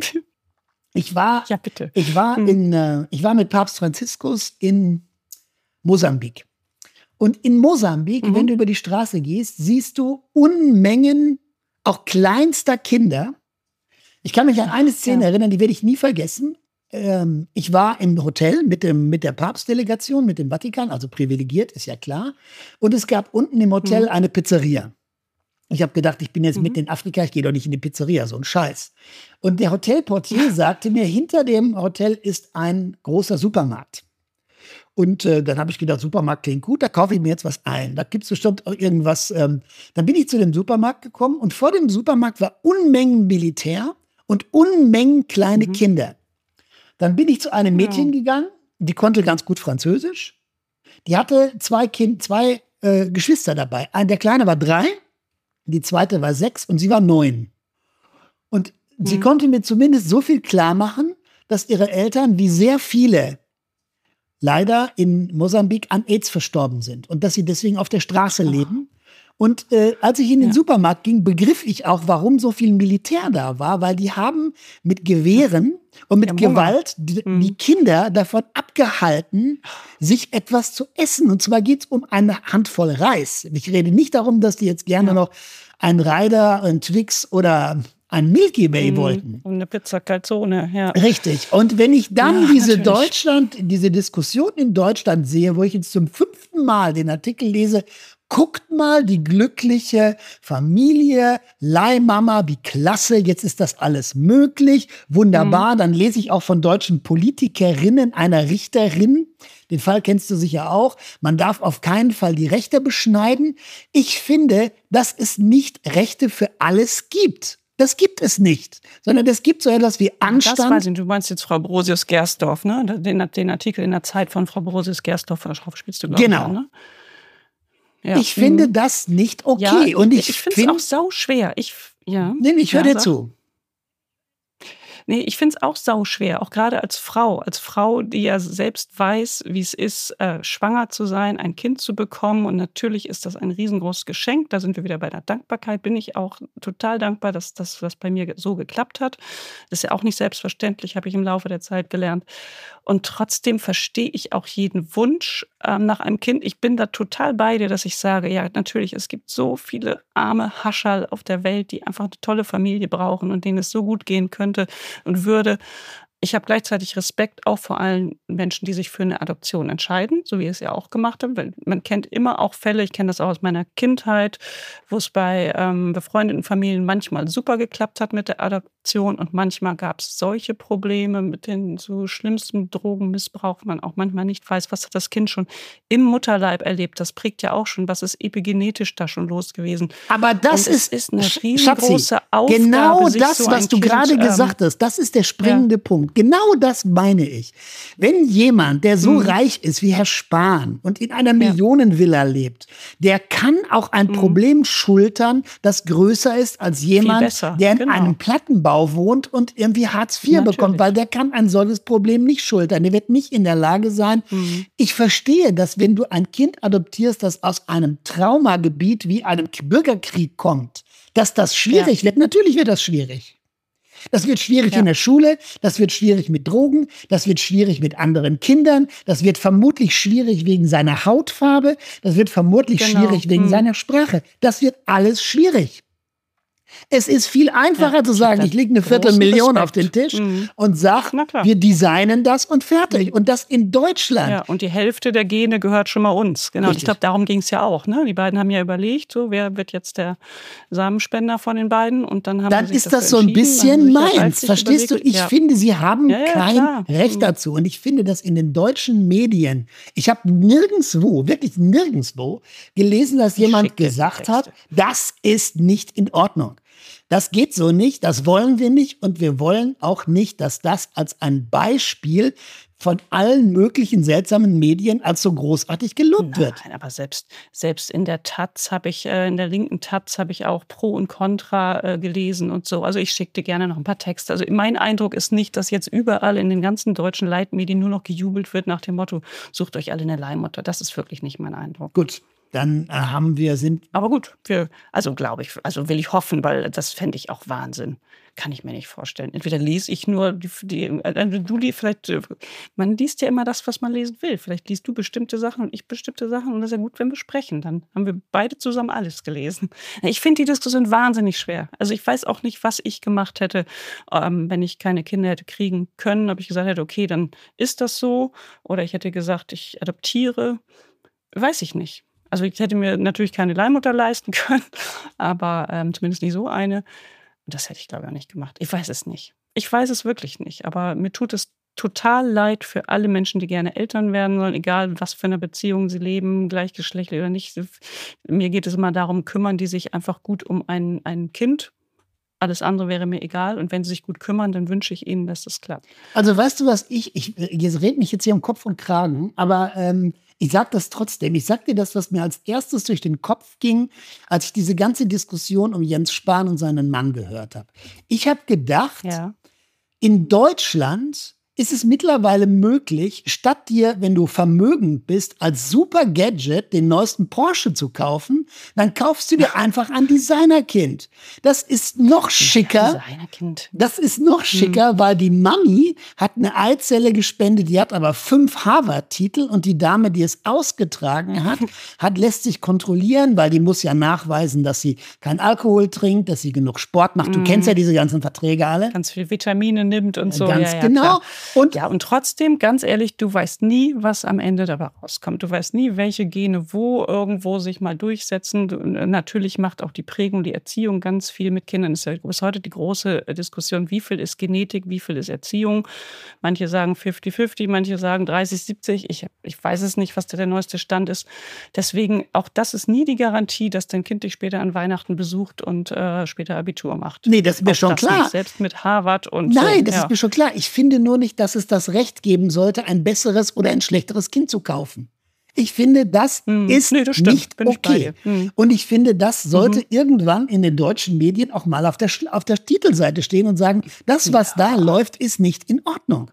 Ich war, Ja, bitte. ich war Hm. in, äh, ich war mit Papst Franziskus in Mosambik. Und in Mosambik, Mhm. wenn du über die Straße gehst, siehst du Unmengen auch kleinster Kinder. Ich kann mich an eine Szene Ja. erinnern, die werde ich nie vergessen. Ähm, ich war im Hotel mit, dem, mit der Papstdelegation, mit dem Vatikan, also privilegiert, ist ja klar. Und es gab unten im Hotel Mhm. eine Pizzeria. Ich habe gedacht, ich bin jetzt Mhm. mitten in Afrika, ich gehe doch nicht in die Pizzeria, so ein Scheiß. Und der Hotelportier sagte mir, hinter dem Hotel ist ein großer Supermarkt. Und äh, dann habe ich gedacht, Supermarkt klingt gut, da kaufe ich mir jetzt was ein. Da gibt es bestimmt auch irgendwas. Ähm, dann bin ich zu dem Supermarkt gekommen und vor dem Supermarkt war Unmengen Militär und Unmengen kleine Mhm. Kinder. Dann bin ich zu einem Mädchen Ja. gegangen, die konnte ganz gut Französisch. Die hatte zwei, kind, zwei äh, Geschwister dabei. Ein, der Kleine war drei, die zweite war sechs und sie war neun. Und sie Mhm. konnte mir zumindest so viel klar machen, dass ihre Eltern, wie sehr viele leider in Mosambik an AIDS verstorben sind und dass sie deswegen auf der Straße leben. Und äh, als ich in den Ja. Supermarkt ging, begriff ich auch, warum so viel Militär da war, weil die haben mit Gewehren und mit Ja, Hunger. Gewalt die, Mhm. die Kinder davon abgehalten, sich etwas zu essen. Und zwar geht es um eine Handvoll Reis. Ich rede nicht darum, dass die jetzt gerne Ja. noch ein Ryder, ein Twix oder ein Milky Way wollten. Und eine Pizza Calzone, ja. Richtig. Und wenn ich dann Ja, diese natürlich. Deutschland, diese Diskussion in Deutschland sehe, wo ich jetzt zum fünften Mal den Artikel lese, guckt mal die glückliche Familie, Leihmama, wie klasse, jetzt ist das alles möglich, wunderbar. Mhm. Dann lese ich auch von deutschen Politikerinnen, einer Richterin, den Fall kennst du sicher auch, man darf auf keinen Fall die Rechte beschneiden. Ich finde, dass es nicht Rechte für alles gibt. Das gibt es nicht, sondern es gibt so etwas wie Anstand. Das weiß ich, du meinst jetzt Frau Brosius-Gersdorf, ne? Den, den Artikel in der Zeit von Frau Brosius-Gersdorf, darauf spielst du, glaube ich. Genau. Ne? Ja. Ich mhm. finde das nicht okay. Ja, und ich, ich finde es auch sau schwer. Ich, ja. Nee, ich höre ja, dir zu. Nee, ich finde es auch sauschwer, auch gerade als Frau. Als Frau, die ja selbst weiß, wie es ist, äh, schwanger zu sein, ein Kind zu bekommen. Und natürlich ist das ein riesengroßes Geschenk. Da sind wir wieder bei der Dankbarkeit. Bin ich auch total dankbar, dass das dass bei mir so geklappt hat. Das ist ja auch nicht selbstverständlich, habe ich im Laufe der Zeit gelernt. Und trotzdem verstehe ich auch jeden Wunsch ähm, nach einem Kind. Ich bin da total bei dir, dass ich sage, ja, natürlich, es gibt so viele arme Hascherl auf der Welt, die einfach eine tolle Familie brauchen und denen es so gut gehen könnte und würde. Ich habe gleichzeitig Respekt auch vor allen Menschen, die sich für eine Adoption entscheiden, so wie ich es ja auch gemacht habe. Weil man kennt immer auch Fälle, ich kenne das auch aus meiner Kindheit, wo es bei ähm, befreundeten Familien manchmal super geklappt hat mit der Adoption und manchmal gab es solche Probleme mit den so schlimmsten Drogenmissbrauch, man auch manchmal nicht weiß, was hat das Kind schon im Mutterleib erlebt. Das prägt ja auch schon, was ist epigenetisch da schon los gewesen. Aber das und ist, ist eine riesengroße Schatzi, Aufgabe. Genau das, so was du kind, gerade ähm, gesagt hast, das ist der springende ja. Punkt. Genau das meine ich. Wenn jemand, der so Mhm. reich ist wie Herr Spahn und in einer Millionenvilla lebt, der kann auch ein Mhm. Problem schultern, das größer ist als jemand, besser, der in genau. einem Plattenbau wohnt und irgendwie Hartz vier Natürlich. bekommt, weil der kann ein solches Problem nicht schultern. Der wird nicht in der Lage sein. Mhm. Ich verstehe, dass wenn du ein Kind adoptierst, das aus einem Traumagebiet wie einem Bürgerkrieg kommt, dass das schwierig Ja. wird. Natürlich wird das schwierig. Das wird schwierig Ja. in der Schule, das wird schwierig mit Drogen, das wird schwierig mit anderen Kindern, das wird vermutlich schwierig wegen seiner Hautfarbe, das wird vermutlich Genau. schwierig wegen Hm. seiner Sprache. Das wird alles schwierig. Es ist viel einfacher Ja, zu ich sagen, hab ich lege eine großen Viertelmillion Respekt. auf den Tisch Mhm. und sage, Na klar. wir designen das und fertig. Und das in Deutschland. Ja, und die Hälfte der Gene gehört schon mal uns. Genau. Und ich Richtig. glaube, darum ging es ja auch. Ne? Die beiden haben ja überlegt, so wer wird jetzt der Samenspender von den beiden? Und dann haben Dann sie sich ist das so dafür ein entschieden, bisschen haben sich auch meins. leipzig Verstehst du? überlegt. Ich Ja. finde, sie haben Ja, ja, kein klar. Recht Mhm. dazu. Und ich finde, dass in den deutschen Medien, ich habe nirgendwo, wirklich nirgendwo gelesen, dass jemand Schicke gesagt Texte. hat, das ist nicht in Ordnung. Das geht so nicht, das wollen wir nicht und wir wollen auch nicht, dass das als ein Beispiel von allen möglichen seltsamen Medien als so großartig gelobt wird. Nein, aber selbst, selbst in der Taz habe ich, äh, in der linken Taz habe ich auch Pro und Contra äh, gelesen und so. Also ich schicke dir gerne noch ein paar Texte. Also mein Eindruck ist nicht, dass jetzt überall in den ganzen deutschen Leitmedien nur noch gejubelt wird nach dem Motto, sucht euch alle eine Leihmutter. Das ist wirklich nicht mein Eindruck. Gut, dann äh, haben wir, sind Aber gut, wir, also glaube ich, also will ich hoffen, weil das fände ich auch Wahnsinn. Kann ich mir nicht vorstellen. Entweder lese ich nur die, die äh, du liest vielleicht, äh, man liest ja immer das, was man lesen will. Vielleicht liest du bestimmte Sachen und ich bestimmte Sachen und das ist ja gut, wenn wir sprechen. Dann haben wir beide zusammen alles gelesen. Ich finde die Diskussion wahnsinnig schwer. Also ich weiß auch nicht, was ich gemacht hätte, ähm, wenn ich keine Kinder hätte kriegen können. Ob ich gesagt hätte, okay, dann ist das so. Oder ich hätte gesagt, ich adoptiere. Weiß ich nicht. Also ich hätte mir natürlich keine Leihmutter leisten können, aber ähm, zumindest nicht so eine. Das hätte ich, glaube ich, auch nicht gemacht. Ich weiß es nicht. Ich weiß es wirklich nicht. Aber mir tut es total leid für alle Menschen, die gerne Eltern werden sollen, egal was für eine Beziehung sie leben, gleichgeschlechtlich oder nicht. Mir geht es immer darum, kümmern die sich einfach gut um ein, ein Kind. Alles andere wäre mir egal. Und wenn sie sich gut kümmern, dann wünsche ich ihnen, dass das klappt. Also weißt du was, ich, ich, ich rede mich jetzt hier um Kopf und Kragen, aber ähm, ich sage das trotzdem. Ich sage dir das, was mir als erstes durch den Kopf ging, als ich diese ganze Diskussion um Jens Spahn und seinen Mann gehört habe. Ich habe gedacht, Ja. in Deutschland ist es mittlerweile möglich, statt dir, wenn du vermögend bist, als super Gadget den neuesten Porsche zu kaufen, dann kaufst du dir einfach ein Designerkind. Das ist noch schicker. Designerkind. Das ist noch schicker, weil die Mami hat eine Eizelle gespendet, die hat aber fünf Harvard-Titel und die Dame, die es ausgetragen hat, hat, lässt sich kontrollieren, weil die muss ja nachweisen, dass sie kein Alkohol trinkt, dass sie genug Sport macht. Du kennst ja diese ganzen Verträge alle. Ganz viele Vitamine nimmt und so. Ganz ja, ja, genau. klar. Und ja, und trotzdem, ganz ehrlich, du weißt nie, was am Ende dabei rauskommt. Du weißt nie, welche Gene wo irgendwo sich mal durchsetzen. Du, natürlich macht auch die Prägung, die Erziehung ganz viel mit Kindern. Das ist ja bis heute die große Diskussion, wie viel ist Genetik, wie viel ist Erziehung. Manche sagen fünfzig fünfzig, manche sagen dreißig siebzig. Ich, ich weiß es nicht, was da der neueste Stand ist. Deswegen, auch das ist nie die Garantie, dass dein Kind dich später an Weihnachten besucht und äh, später Abitur macht. Nee, das ist mir auch schon das klar. Nicht, selbst mit Harvard und Nein, so, das ja. ist mir schon klar. Ich finde nur nicht, dass es das Recht geben sollte, ein besseres oder ein schlechteres Kind zu kaufen. Ich finde, das hm. ist nee, das stimmt. nicht Bin ich bei okay. dir. Hm. Und ich finde, das sollte Mhm. irgendwann in den deutschen Medien auch mal auf der, auf der Titelseite stehen und sagen, das, was Ja. da läuft, ist nicht in Ordnung.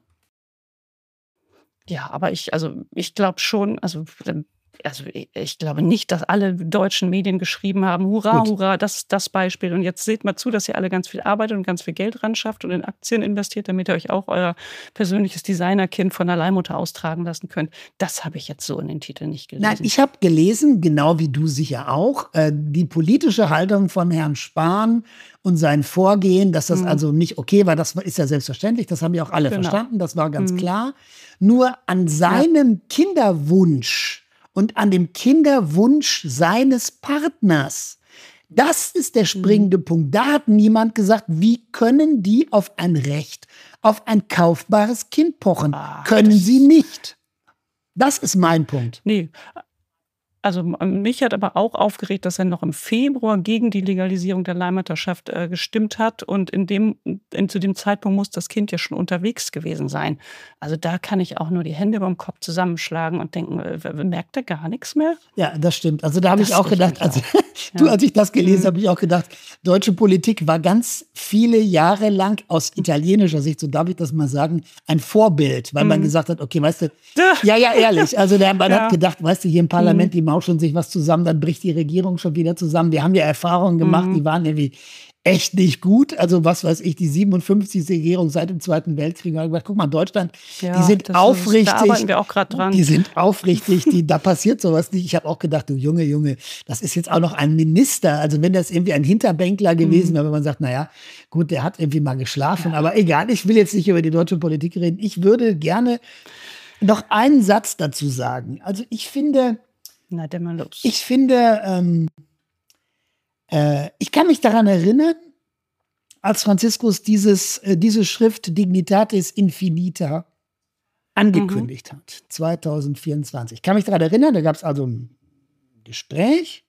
Ja, aber ich, also ich glaube schon, also, also ich glaube nicht, dass alle deutschen Medien geschrieben haben, hurra, Gut. hurra, das ist das Beispiel. Und jetzt seht mal zu, dass ihr alle ganz viel arbeitet und ganz viel Geld ran schafft und in Aktien investiert, damit ihr euch auch euer persönliches Designerkind von der Leihmutter austragen lassen könnt. Das habe ich jetzt so in den Titeln nicht gelesen. Nein, ich habe gelesen, genau wie du sicher auch, äh, die politische Haltung von Herrn Spahn und sein Vorgehen, dass das Mhm. also nicht okay war, das ist ja selbstverständlich, das haben ja auch alle Genau. verstanden, das war ganz Mhm. klar. Nur an seinem Kinderwunsch und an dem Kinderwunsch seines Partners, das ist der springende Punkt. Da hat niemand gesagt, wie können die auf ein Recht, auf ein kaufbares Kind pochen? Ah, Können das- sie nicht. Das ist mein Punkt. Nee. Also mich hat aber auch aufgeregt, dass er noch im Februar gegen die Legalisierung der Leihmutterschaft äh, gestimmt hat. Und in dem, in, zu dem Zeitpunkt muss das Kind ja schon unterwegs gewesen sein. Also da kann ich auch nur die Hände beim Kopf zusammenschlagen und denken, äh, merkt er gar nichts mehr? Ja, das stimmt. Also da habe ich Das auch regt gedacht, mich also, auf. du, Ja. als ich das gelesen Mhm. habe, habe ich auch gedacht, deutsche Politik war ganz viele Jahre lang aus italienischer Sicht, so darf ich das mal sagen, ein Vorbild, weil man Mhm. gesagt hat, okay, weißt du, ja, ja, ehrlich, also der, man Ja. hat gedacht, weißt du, hier im Parlament, die mauscheln sich was zusammen, dann bricht die Regierung schon wieder zusammen. Wir haben ja Erfahrungen gemacht, Mhm. die waren irgendwie echt nicht gut. Also was weiß ich, die siebenundfünfzigste Regierung seit dem Zweiten Weltkrieg. Da habe ich gedacht, guck mal, Deutschland, Ja, die sind das ist- aufrichtig. da arbeiten wir auch gerade dran. Die sind aufrichtig, die, da passiert sowas nicht. Ich habe auch gedacht, du Junge, Junge, das ist jetzt auch noch ein Minister. Also wenn das irgendwie ein Hinterbänkler gewesen wäre, wenn man sagt, naja, gut, der hat irgendwie mal geschlafen, aber egal, ich will jetzt nicht über die deutsche Politik reden. Ich würde gerne noch einen Satz dazu sagen. Also ich finde, Na, der mal los. ich finde, ähm, äh, ich kann mich daran erinnern, als Franziskus dieses, äh, diese Schrift Dignitatis Infinita angekündigt hat, zwanzig vierundzwanzig. Ich kann mich daran erinnern, da gab es also ein Gespräch.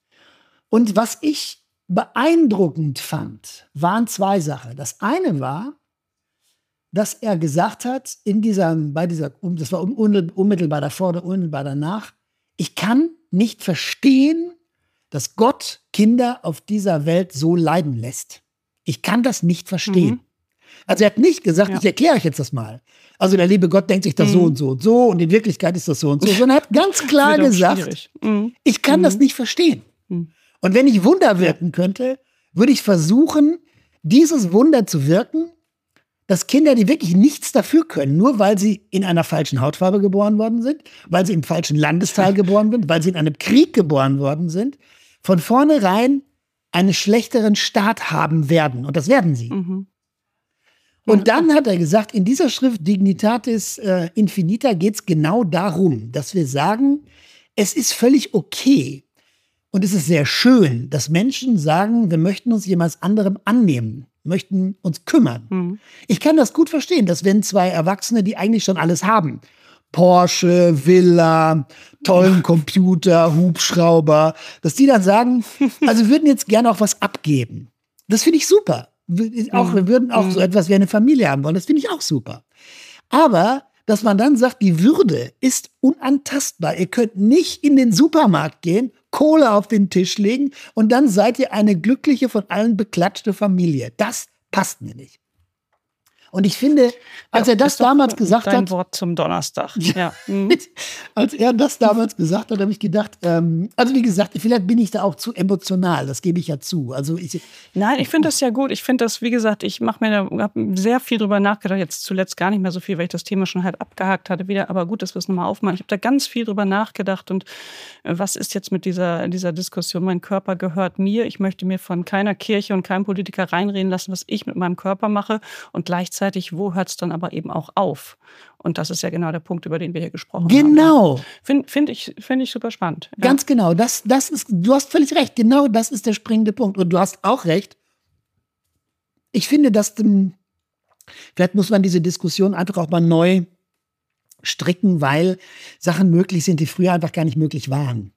Und was ich beeindruckend fand, waren zwei Sachen. Das eine war, dass er gesagt hat, in dieser, bei dieser, das war unmittelbar davor oder unmittelbar danach, ich kann nicht verstehen, dass Gott Kinder auf dieser Welt so leiden lässt. Ich kann das nicht verstehen. Mhm. Also er hat nicht gesagt, Ja. ich erkläre euch jetzt das mal. Also der liebe Gott denkt sich das so Mhm. und so und so und in Wirklichkeit ist das so und so, sondern er hat ganz klar Wiederum gesagt, schwierig. Mhm. ich kann das nicht verstehen. Mhm. Und wenn ich Wunder wirken könnte, würde ich versuchen, dieses Wunder zu wirken, dass Kinder, die wirklich nichts dafür können, nur weil sie in einer falschen Hautfarbe geboren worden sind, weil sie im falschen Landesteil geboren sind, weil sie in einem Krieg geboren worden sind, von vornherein einen schlechteren Staat haben werden. Und das werden sie. Mhm. Und dann hat er gesagt, in dieser Schrift Dignitatis äh, Infinita geht es genau darum, dass wir sagen, es ist völlig okay und es ist sehr schön, dass Menschen sagen, wir möchten uns jemals anderem annehmen, möchten uns kümmern. Mhm. Ich kann das gut verstehen, dass wenn zwei Erwachsene, die eigentlich schon alles haben, Porsche, Villa, tollen Computer, Hubschrauber, dass die dann sagen, also wir würden jetzt gerne auch was abgeben. Das finde ich super. Wir- Auch, wir würden auch so etwas wie eine Familie haben wollen. Das finde ich auch super. Aber, dass man dann sagt, die Würde ist unantastbar. Ihr könnt nicht in den Supermarkt gehen, Kohle auf den Tisch legen und dann seid ihr eine glückliche, von allen beklatschte Familie. Das passt mir nicht. Und ich finde, als Ja, er das ist doch damals gesagt dein hat, Wort zum Donnerstag. Ja. Mhm. als er das damals gesagt hat, habe ich gedacht, ähm, also wie gesagt, vielleicht bin ich da auch zu emotional, das gebe ich ja zu. Also ich, Nein, ich finde das ja gut. Ich finde das, wie gesagt, ich mache mir da, habe sehr viel drüber nachgedacht. Jetzt zuletzt gar nicht mehr so viel, weil ich das Thema schon halt abgehakt hatte wieder. Aber gut, dass wir es nochmal aufmachen. Ich habe da ganz viel drüber nachgedacht. Und äh, was ist jetzt mit dieser, dieser Diskussion? Mein Körper gehört mir. Ich möchte mir von keiner Kirche und keinem Politiker reinreden lassen, was ich mit meinem Körper mache. Und gleichzeitig gleichzeitig, wo hört es dann aber eben auch auf? Und das ist ja genau der Punkt, über den wir hier gesprochen genau. haben. Genau. Finde find ich, find ich super spannend. Ja. Ganz genau. Das, das ist, du hast völlig recht. Genau das ist der springende Punkt. Und du hast auch recht. Ich finde, dass vielleicht muss man diese Diskussion einfach auch mal neu stricken, weil Sachen möglich sind, die früher einfach gar nicht möglich waren.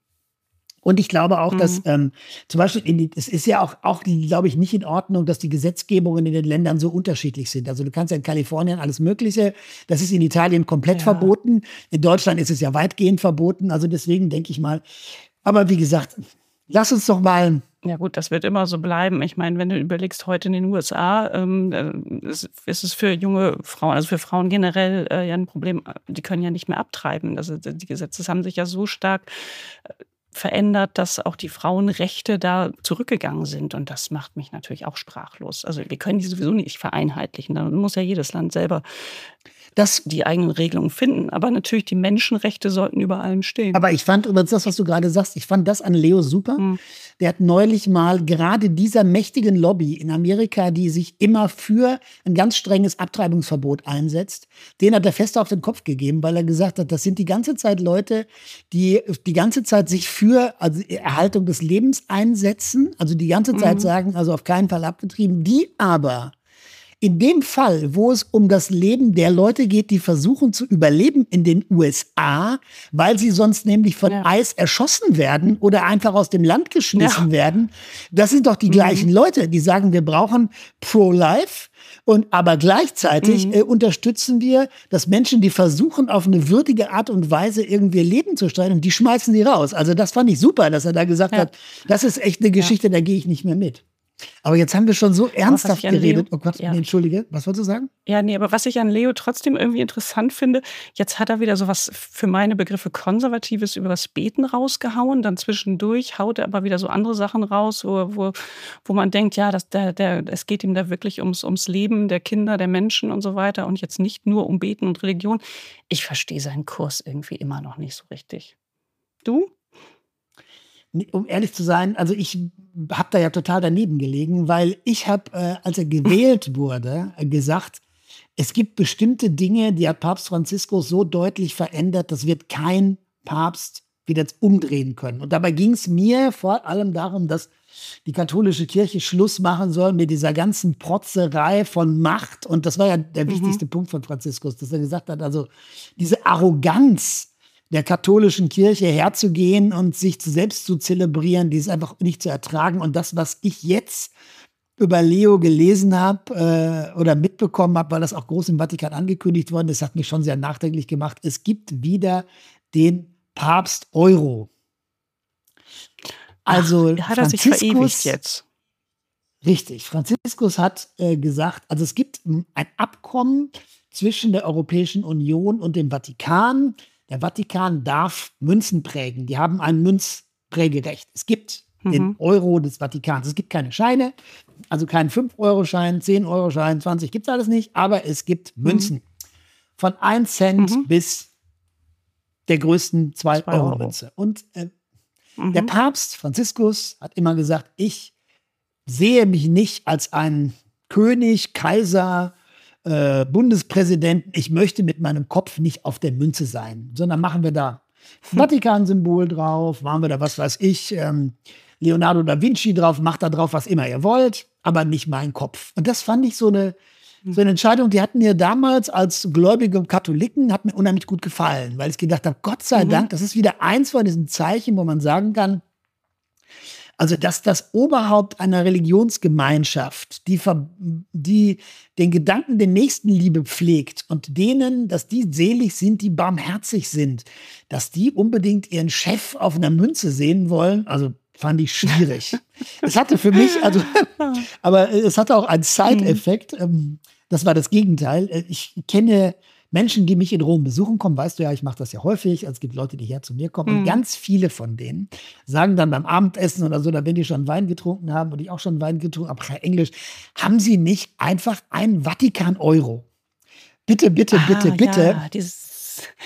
Und ich glaube auch, mhm. dass ähm, zum Beispiel, in die, es ist ja auch, auch glaube ich, nicht in Ordnung, dass die Gesetzgebungen in den Ländern so unterschiedlich sind. Also du kannst ja in Kalifornien alles Mögliche, das ist in Italien komplett ja. verboten. In Deutschland ist es ja weitgehend verboten. Also deswegen denke ich mal, aber wie gesagt, lass uns doch mal. Ja gut, das wird immer so bleiben. Ich meine, wenn du überlegst, heute in den U S A ähm, ist, ist es für junge Frauen, also für Frauen generell äh, ja ein Problem, die können ja nicht mehr abtreiben. Also die Gesetze haben sich ja so stark äh, verändert, dass auch die Frauenrechte da zurückgegangen sind. Und das macht mich natürlich auch sprachlos. Also wir können die sowieso nicht vereinheitlichen. Da muss ja jedes Land selber das, die eigenen Regelungen finden. Aber natürlich, die Menschenrechte sollten über allem stehen. Aber ich fand übrigens das, was du gerade sagst, ich fand das an Leo super. Hm. Der hat neulich mal gerade dieser mächtigen Lobby in Amerika, die sich immer für ein ganz strenges Abtreibungsverbot einsetzt, den hat er fest auf den Kopf gegeben, weil er gesagt hat, das sind die ganze Zeit Leute, die die ganze Zeit sich für also Erhaltung des Lebens einsetzen, also die ganze Zeit mhm. sagen, also auf keinen Fall abgetrieben, die aber in dem Fall, wo es um das Leben der Leute geht, die versuchen zu überleben in den U S A, weil sie sonst nämlich von ja. Eis erschossen werden oder einfach aus dem Land geschmissen ja. werden, das sind doch die mhm. gleichen Leute, die sagen, wir brauchen Pro-Life. Und aber gleichzeitig mhm. äh, unterstützen wir, dass Menschen, die versuchen, auf eine würdige Art und Weise irgendwie ihr Leben zu steuern, die schmeißen die raus. Also das fand ich super, dass er da gesagt ja. hat, das ist echt eine Geschichte, ja. da gehe ich nicht mehr mit. Aber jetzt haben wir schon so ernsthaft geredet. Leo, oh Gott, ja. nee, entschuldige, was wolltest du sagen? Ja, nee, aber was ich an Leo trotzdem irgendwie interessant finde, jetzt hat er wieder so was für meine Begriffe Konservatives über das Beten rausgehauen, dann zwischendurch haut er aber wieder so andere Sachen raus, wo, wo, wo man denkt, ja, das, der, der, es geht ihm da wirklich ums, ums Leben der Kinder, der Menschen und so weiter und jetzt nicht nur um Beten und Religion. Ich verstehe seinen Kurs irgendwie immer noch nicht so richtig. Du? Um ehrlich zu sein, also ich habe da ja total daneben gelegen, weil ich habe, äh, als er gewählt wurde, äh, gesagt, es gibt bestimmte Dinge, die hat Papst Franziskus so deutlich verändert, das wird kein Papst wieder umdrehen können. Und dabei ging es mir vor allem darum, dass die katholische Kirche Schluss machen soll mit dieser ganzen Protzerei von Macht. Und das war ja der mhm. wichtigste Punkt von Franziskus, dass er gesagt hat, also diese Arroganz der katholischen Kirche herzugehen und sich selbst zu zelebrieren, die ist einfach nicht zu ertragen. Und das, was ich jetzt über Leo gelesen habe äh, oder mitbekommen habe, weil das auch groß im Vatikan angekündigt worden ist, hat mich schon sehr nachdenklich gemacht. Es gibt wieder den Papst Euro. Also Ach, hat er sich verewigt jetzt? Richtig. Franziskus hat äh, gesagt, also es gibt ein Abkommen zwischen der Europäischen Union und dem Vatikan. Der Vatikan darf Münzen prägen. Die haben ein Münzprägerecht. Es gibt mhm. den Euro des Vatikans. Es gibt keine Scheine, also keinen fünf-Euro-Schein, zehn-Euro-Schein, zwanzig gibt es alles nicht, aber es gibt Münzen. Mhm. Von ein Cent mhm. bis der größten zwei-Euro-Münze. Und äh, mhm. der Papst Franziskus hat immer gesagt, ich sehe mich nicht als ein König, Kaiser, Äh, Bundespräsidenten, ich möchte mit meinem Kopf nicht auf der Münze sein, sondern machen wir da Vatikan-Symbol drauf, machen wir da, was weiß ich, ähm, Leonardo da Vinci drauf, macht da drauf, was immer ihr wollt, aber nicht mein Kopf. Und das fand ich so eine, so eine Entscheidung, die hat mir damals als gläubige Katholiken, hat mir unheimlich gut gefallen, weil ich gedacht habe, Gott sei mhm. Dank, das ist wieder eins von diesen Zeichen, wo man sagen kann, also, dass das Oberhaupt einer Religionsgemeinschaft, die, die den Gedanken der Nächstenliebe pflegt und denen, dass die selig sind, die barmherzig sind, dass die unbedingt ihren Chef auf einer Münze sehen wollen, also fand ich schwierig. Es hatte für mich, also, aber es hatte auch einen Side-Effekt. Das war das Gegenteil. Ich kenne Menschen, die mich in Rom besuchen kommen, weißt du ja, ich mache das ja häufig, also es gibt Leute, die her zu mir kommen, mhm. und ganz viele von denen sagen dann beim Abendessen oder so, da wenn die schon Wein getrunken haben und ich auch schon Wein getrunken habe, Englisch, haben sie nicht einfach einen Vatikan-Euro? Bitte, bitte, ah, bitte, bitte. Ja, dieses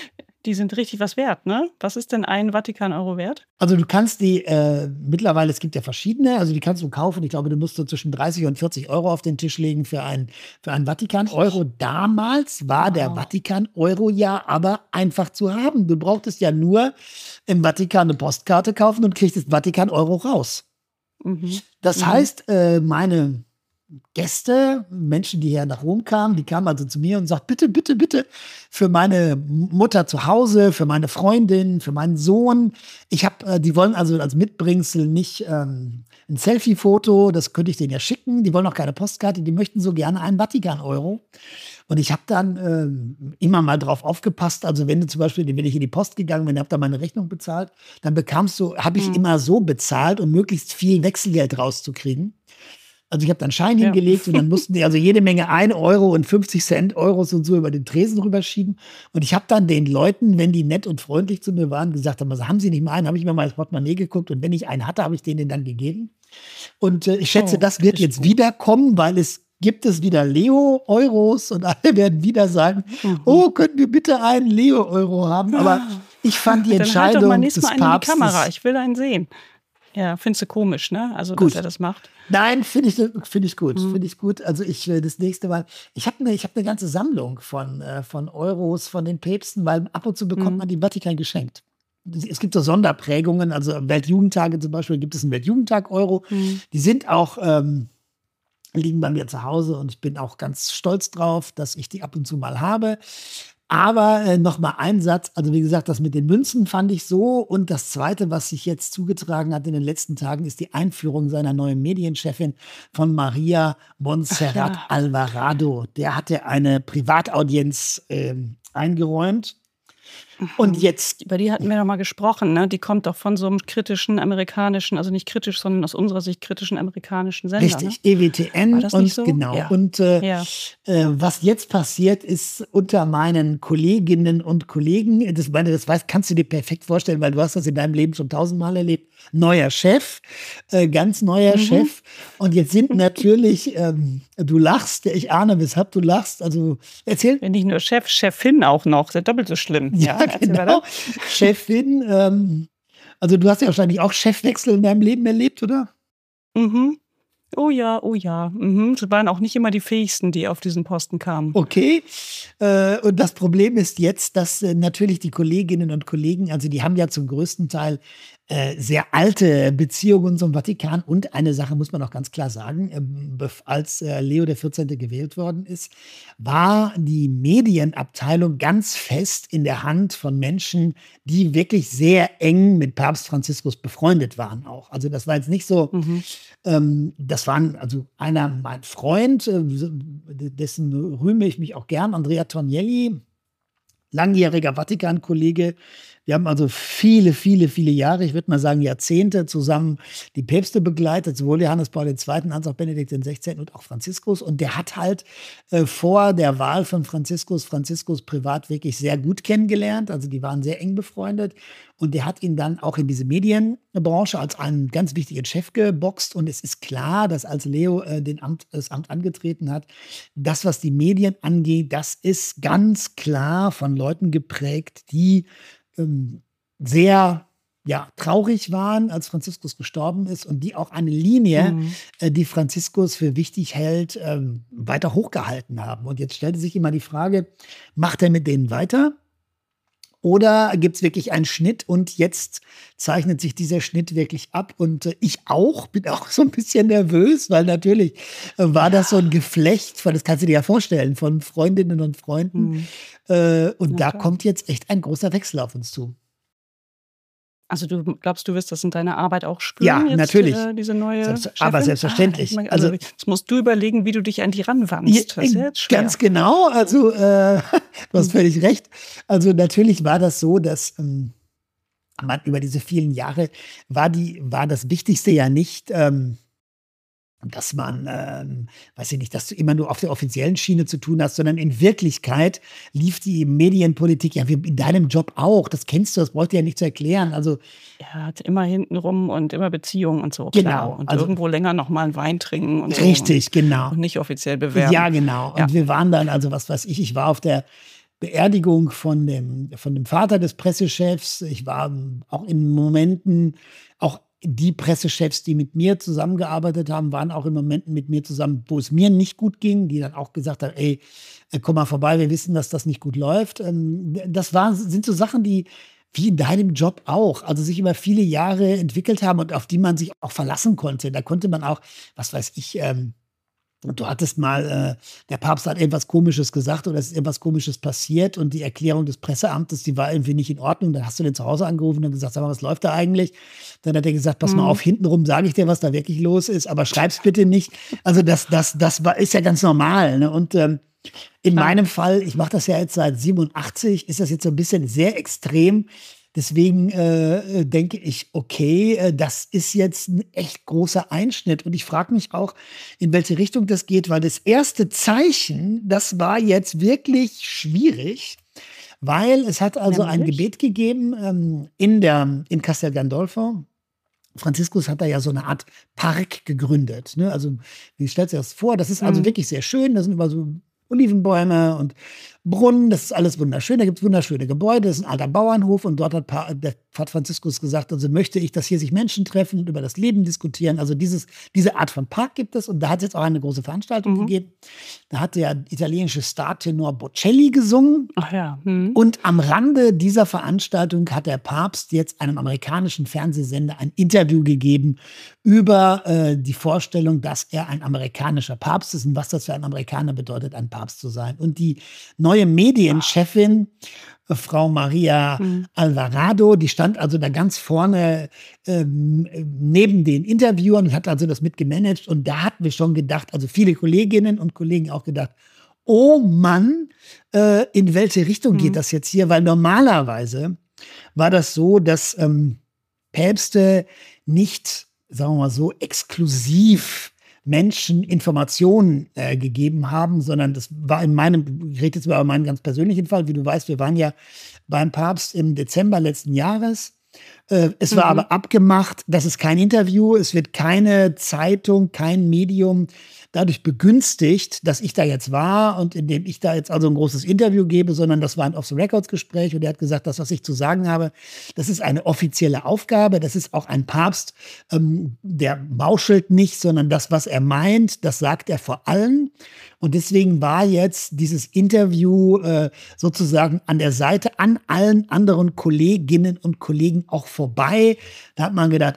Die sind richtig was wert, ne? Was ist denn ein Vatikan-Euro wert? Also du kannst die, äh, mittlerweile, es gibt ja verschiedene, also die kannst du kaufen. Ich glaube, du musst so zwischen dreißig und vierzig Euro auf den Tisch legen für einen für einen Vatikan-Euro. Damals war wow. der Vatikan-Euro ja aber einfach zu haben. Du brauchtest ja nur im Vatikan eine Postkarte kaufen und kriegst das Vatikan-Euro raus. Mhm. Das mhm. heißt, äh, meine Gäste, Menschen, die hier nach Rom kamen, die kamen also zu mir und sagten, bitte, bitte, bitte, für meine Mutter zu Hause, für meine Freundin, für meinen Sohn. Ich habe, äh, die wollen also als Mitbringsel nicht ähm, ein Selfie-Foto, das könnte ich denen ja schicken. Die wollen auch keine Postkarte, die möchten so gerne einen Vatikan-Euro. Und ich habe dann äh, immer mal drauf aufgepasst. Also wenn du zum Beispiel, wenn ich in die Post gegangen bin, habe da meine Rechnung bezahlt, dann bekamst du, habe ich mhm. immer so bezahlt, um möglichst viel Wechselgeld rauszukriegen. Also ich habe dann Schein ja. hingelegt und dann mussten die also jede Menge ein Euro und fünfzig Cent Euros und so über den Tresen rüberschieben. Und ich habe dann den Leuten, wenn die nett und freundlich zu mir waren, gesagt haben, also haben sie nicht mal einen, habe ich mir mal ins Portemonnaie geguckt und wenn ich einen hatte, habe ich denen dann gegeben. Und äh, ich schätze, oh, das wird jetzt gut. wiederkommen, weil es gibt es wieder Leo-Euros und alle werden wieder sagen, mhm. oh, könnten wir bitte einen Leo-Euro haben? Aber ich fand die dann Entscheidung halt doch mal des Papstes... Mal in die Kamera, ich will einen sehen. Ja, findest du komisch, ne? Also, gut. dass er das macht. Nein, finde ich, find ich gut. Mhm. Finde ich gut. Also, ich das nächste Mal. Ich habe eine hab ne ganze Sammlung von, äh, von Euros, von den Päpsten, weil ab und zu bekommt mhm. man die Vatikan geschenkt. Es gibt so Sonderprägungen, also Weltjugendtage zum Beispiel, gibt es einen Weltjugendtag-Euro. Mhm. Die sind auch, ähm, liegen bei mir zu Hause und ich bin auch ganz stolz drauf, dass ich die ab und zu mal habe. Aber äh, noch mal ein Satz, also wie gesagt, das mit den Münzen fand ich so. Und das Zweite, was sich jetzt zugetragen hat in den letzten Tagen, ist die Einführung seiner neuen Medienchefin von Maria Montserrat ja. Alvarado. Der hatte eine Privataudienz äh, eingeräumt. Und jetzt. Über die hatten wir noch mal gesprochen, ne? Die kommt doch von so einem kritischen amerikanischen, also nicht kritisch, sondern aus unserer Sicht kritischen amerikanischen Sender. Richtig, ne? E W T N. War das und nicht so? Genau. Ja. Und äh, ja. äh, was jetzt passiert, ist unter meinen Kolleginnen und Kollegen, das, meine, das weißt, kannst du dir perfekt vorstellen, weil du hast das in deinem Leben schon tausendmal erlebt. Neuer Chef, äh, ganz neuer mhm. Chef. Und jetzt sind natürlich, ähm, du lachst, ich ahne, weshalb du lachst. Also erzähl. Wenn nicht nur Chef, Chefin auch noch, ist ja doppelt so schlimm. Ja, ja genau. Chefin, ähm, also du hast ja wahrscheinlich auch Chefwechsel in deinem Leben erlebt, oder? Mhm. Oh ja, oh ja. Mhm. Das waren auch nicht immer die Fähigsten, die auf diesen Posten kamen. Okay. Äh, und das Problem ist jetzt, dass äh, natürlich die Kolleginnen und Kollegen, also die haben ja zum größten Teil äh, sehr alte Beziehungen zum Vatikan. Und eine Sache muss man auch ganz klar sagen, äh, als äh, Leo der vierzehnte gewählt worden ist, war die Medienabteilung ganz fest in der Hand von Menschen, die wirklich sehr eng mit Papst Franziskus befreundet waren auch. Also das war jetzt nicht so, mhm. ähm, das waren also einer, mein Freund, äh, dessen rühme ich mich auch gern, Andrea Tornielli, langjähriger Vatikan-Kollege. Wir haben also viele, viele, viele Jahre, ich würde mal sagen Jahrzehnte zusammen die Päpste begleitet, sowohl Johannes Paul der Zweite als auch Benedikt der Sechzehnte und auch Franziskus. Und der hat halt äh, vor der Wahl von Franziskus, Franziskus privat wirklich sehr gut kennengelernt. Also die waren sehr eng befreundet. Und der hat ihn dann auch in diese Medienbranche als einen ganz wichtigen Chef geboxt. Und es ist klar, dass als Leo äh, den Amt, das Amt angetreten hat, das, was die Medien angeht, das ist ganz klar von Leuten geprägt, die ähm, sehr ja, traurig waren, als Franziskus gestorben ist und die auch eine Linie, mhm. äh, die Franziskus für wichtig hält, ähm, weiter hochgehalten haben. Und jetzt stellte sich immer die Frage, macht er mit denen weiter? Oder gibt es wirklich einen Schnitt und jetzt zeichnet sich dieser Schnitt wirklich ab? Und äh, ich auch, bin auch so ein bisschen nervös, weil natürlich äh, war das so ein Geflecht, von, das kannst du dir ja vorstellen, von Freundinnen und Freunden. Mhm. Äh, und ja, da klar. kommt jetzt echt ein großer Wechsel auf uns zu. Also du glaubst, du wirst das in deiner Arbeit auch spüren? Ja, jetzt, natürlich. Äh, diese neue Selbst, Chefin? aber selbstverständlich. Ah, ich mein, also, also jetzt musst du überlegen, wie du dich an die ranwandst. Das ist ja jetzt schwer. Ganz genau. Also äh, du hast völlig recht. Also natürlich war das so, dass ähm, man über diese vielen Jahre war die war das Wichtigste ja nicht, ähm, dass man, ähm, weiß ich nicht, dass du immer nur auf der offiziellen Schiene zu tun hast, sondern in Wirklichkeit lief die Medienpolitik ja wie in deinem Job auch. Das kennst du, das braucht ihr ja nicht zu erklären. Also ja, immer hintenrum und immer Beziehungen und so. Genau. Klar. Und also, irgendwo länger noch mal einen Wein trinken und so. Richtig, genau. Und nicht offiziell bewerben. Ja, genau. Und ja. wir waren dann, also was weiß ich, ich war auf der Beerdigung von dem, von dem Vater des Pressechefs. Ich war auch in Momenten, auch die Pressechefs, die mit mir zusammengearbeitet haben, waren auch in Momenten mit mir zusammen, wo es mir nicht gut ging, die dann auch gesagt haben, ey, komm mal vorbei, wir wissen, dass das nicht gut läuft. Das war, sind so Sachen, die wie in deinem Job auch, also sich über viele Jahre entwickelt haben und auf die man sich auch verlassen konnte. Da konnte man auch, was weiß ich, ähm, du hattest mal, äh, der Papst hat irgendwas Komisches gesagt oder es ist irgendwas Komisches passiert und die Erklärung des Presseamtes, die war irgendwie nicht in Ordnung. Dann hast du den zu Hause angerufen und gesagt, sag mal, was läuft da eigentlich? Dann hat er gesagt, pass mal auf, hintenrum sage ich dir, was da wirklich los ist, aber schreib's bitte nicht. Also das, das, das war, ist ja ganz normal. Ne? Und ähm, in meinem Fall, ich mache das ja jetzt seit siebenundachtzig, ist das jetzt so ein bisschen sehr extrem. Deswegen äh, denke ich, okay, äh, das ist jetzt ein echt großer Einschnitt. Und ich frage mich auch, in welche Richtung das geht, weil das erste Zeichen, das war jetzt wirklich schwierig, weil es hat also ein Gebet gegeben ähm, in, der, in Castel Gandolfo. Franziskus hat da ja so eine Art Park gegründet. Ne? Also, wie stellt sich das vor? Das ist also mhm. wirklich sehr schön. Da sind immer so Olivenbäume und Brunnen, das ist alles wunderschön. Da gibt es wunderschöne Gebäude, das ist ein alter Bauernhof und dort hat, pa- der hat Franziskus gesagt, also möchte ich, dass hier sich Menschen treffen und über das Leben diskutieren. Also dieses, diese Art von Park gibt es und da hat es jetzt auch eine große Veranstaltung mhm. gegeben. Da hat der italienische Startenor Bocelli gesungen. Ach ja. Mhm. Und am Rande dieser Veranstaltung hat der Papst jetzt einem amerikanischen Fernsehsender ein Interview gegeben über äh, die Vorstellung, dass er ein amerikanischer Papst ist und was das für ein Amerikaner bedeutet, ein Papst zu sein. Und die neue Medienchefin, Frau Maria mhm. Alvarado, die stand also da ganz vorne ähm, neben den Interviewern und hat also das mitgemanagt. Und da hatten wir schon gedacht, also viele Kolleginnen und Kollegen auch gedacht, oh Mann, äh, in welche Richtung mhm. geht das jetzt hier? Weil normalerweise war das so, dass ähm, Päpste nicht, sagen wir mal so, exklusiv Menschen Informationen äh, gegeben haben, sondern das war in meinem, ich rede jetzt über meinen ganz persönlichen Fall, wie du weißt, wir waren ja beim Papst im Dezember letzten Jahres. Äh, es war mhm. aber abgemacht, das ist kein Interview, es wird keine Zeitung, kein Medium dadurch begünstigt, dass ich da jetzt war und indem ich da jetzt also ein großes Interview gebe, sondern das war ein Off-the-Records-Gespräch und er hat gesagt, das, was ich zu sagen habe, das ist eine offizielle Aufgabe, das ist auch ein Papst, ähm, der mauschelt nicht, sondern das, was er meint, das sagt er vor allem. Und deswegen war jetzt dieses Interview äh, sozusagen an der Seite an allen anderen Kolleginnen und Kollegen auch vorbei. Da hat man gedacht,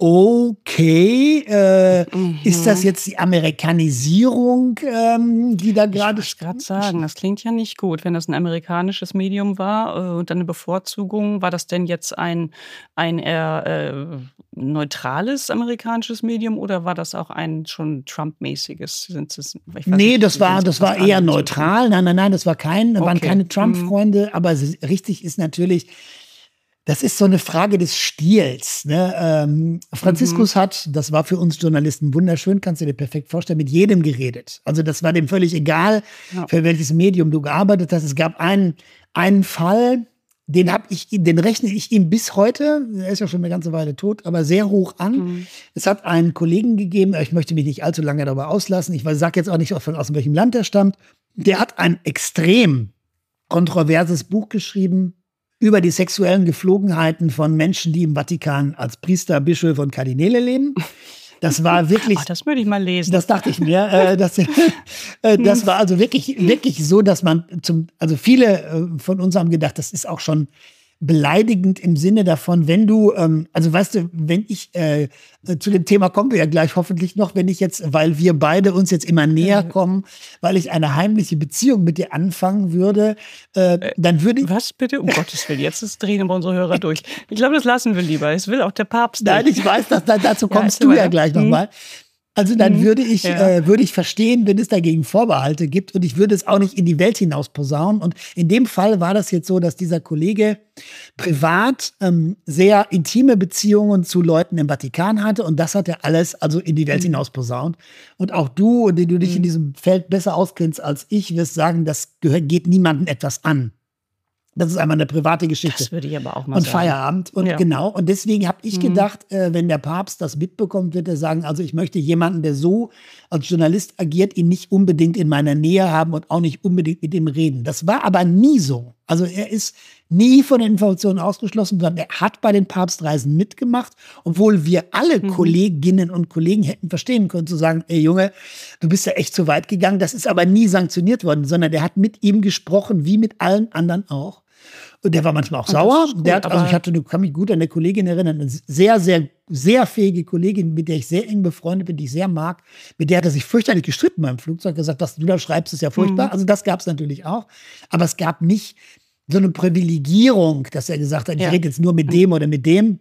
okay, äh, mhm. ist das jetzt die Amerikanisierung, ähm, die da gerade... Ich wollte gerade sagen, das klingt ja nicht gut, wenn das ein amerikanisches Medium war äh, und dann eine Bevorzugung. War das denn jetzt ein, ein eher äh, neutrales amerikanisches Medium oder war das auch ein schon Trump-mäßiges? Sind es, ich weiß nee, nicht, das war, das war eher neutral. Nein, nein, nein, das war kein, okay. waren keine Trump-Freunde. Mhm. Aber richtig ist natürlich... Das ist so eine Frage des Stils. Ne? Ähm, Franziskus mhm. hat, das war für uns Journalisten wunderschön, kannst du dir perfekt vorstellen, mit jedem geredet. Also das war dem völlig egal, ja. für welches Medium du gearbeitet hast. Es gab einen, einen Fall, den hab ich, den rechne ich ihm bis heute, er ist ja schon eine ganze Weile tot, aber sehr hoch an. Mhm. Es hat einen Kollegen gegeben, ich möchte mich nicht allzu lange darüber auslassen, ich sage jetzt auch nicht, von aus welchem Land er stammt, der hat ein extrem kontroverses Buch geschrieben, über die sexuellen Geflogenheiten von Menschen, die im Vatikan als Priester, Bischöfe und Kardinäle leben. Das war wirklich... Ach, das würde ich mal lesen. Das dachte ich mir. Äh, das, äh, das war also wirklich, wirklich so, dass man zum... Also viele äh, von uns haben gedacht, das ist auch schon beleidigend im Sinne davon, wenn du, ähm, also weißt du, wenn ich, äh, zu dem Thema kommen wir ja gleich hoffentlich noch, wenn ich jetzt, weil wir beide uns jetzt immer näher kommen, weil ich eine heimliche Beziehung mit dir anfangen würde, äh, dann würde ich... Was bitte? Um Gottes Willen, jetzt ist drehen aber unsere Hörer durch. Ich glaube, das lassen wir lieber. Es will auch der Papst nicht. Nein, ich weiß, dass, dazu kommst ja, du ja gleich nochmal. Also dann mhm. würde ich, ja. äh, würde ich verstehen, wenn es dagegen Vorbehalte gibt und ich würde es auch nicht in die Welt hinaus posaunen. Und in dem Fall war das jetzt so, dass dieser Kollege privat ähm, sehr intime Beziehungen zu Leuten im Vatikan hatte und das hat er alles also in die Welt mhm. hinaus posaunt. Und auch du, die du dich mhm. in diesem Feld besser auskennst als ich, wirst sagen, das gehört, geht niemandem etwas an. Das ist einmal eine private Geschichte. Das würde ich aber auch mal und sagen. Feierabend. Und Ja. genau. Und deswegen habe ich Mhm. gedacht, äh, wenn der Papst das mitbekommt, wird er sagen, also ich möchte jemanden, der so als Journalist agiert, ihn nicht unbedingt in meiner Nähe haben und auch nicht unbedingt mit ihm reden. Das war aber nie so. Also er ist nie von den Informationen ausgeschlossen, sondern er hat bei den Papstreisen mitgemacht, obwohl wir alle Mhm. Kolleginnen und Kollegen hätten verstehen können, zu sagen, ey Junge, du bist ja echt zu weit gegangen. Das ist aber nie sanktioniert worden, sondern der hat mit ihm gesprochen, wie mit allen anderen auch. Und der war manchmal auch Und das sauer. ist gut, Der hat, also aber- ich hatte, eine- kann mich gut an eine Kollegin erinnern, eine sehr, sehr, sehr fähige Kollegin, mit der ich sehr eng befreundet bin, die ich sehr mag. Mit der hat er sich fürchterlich gestritten beim Flugzeug, gesagt, was du da schreibst, ist ja furchtbar. Mhm. Also das gab es natürlich auch. Aber es gab nicht so eine Privilegierung, dass er gesagt hat, ich Ja. rede jetzt nur mit dem oder mit dem.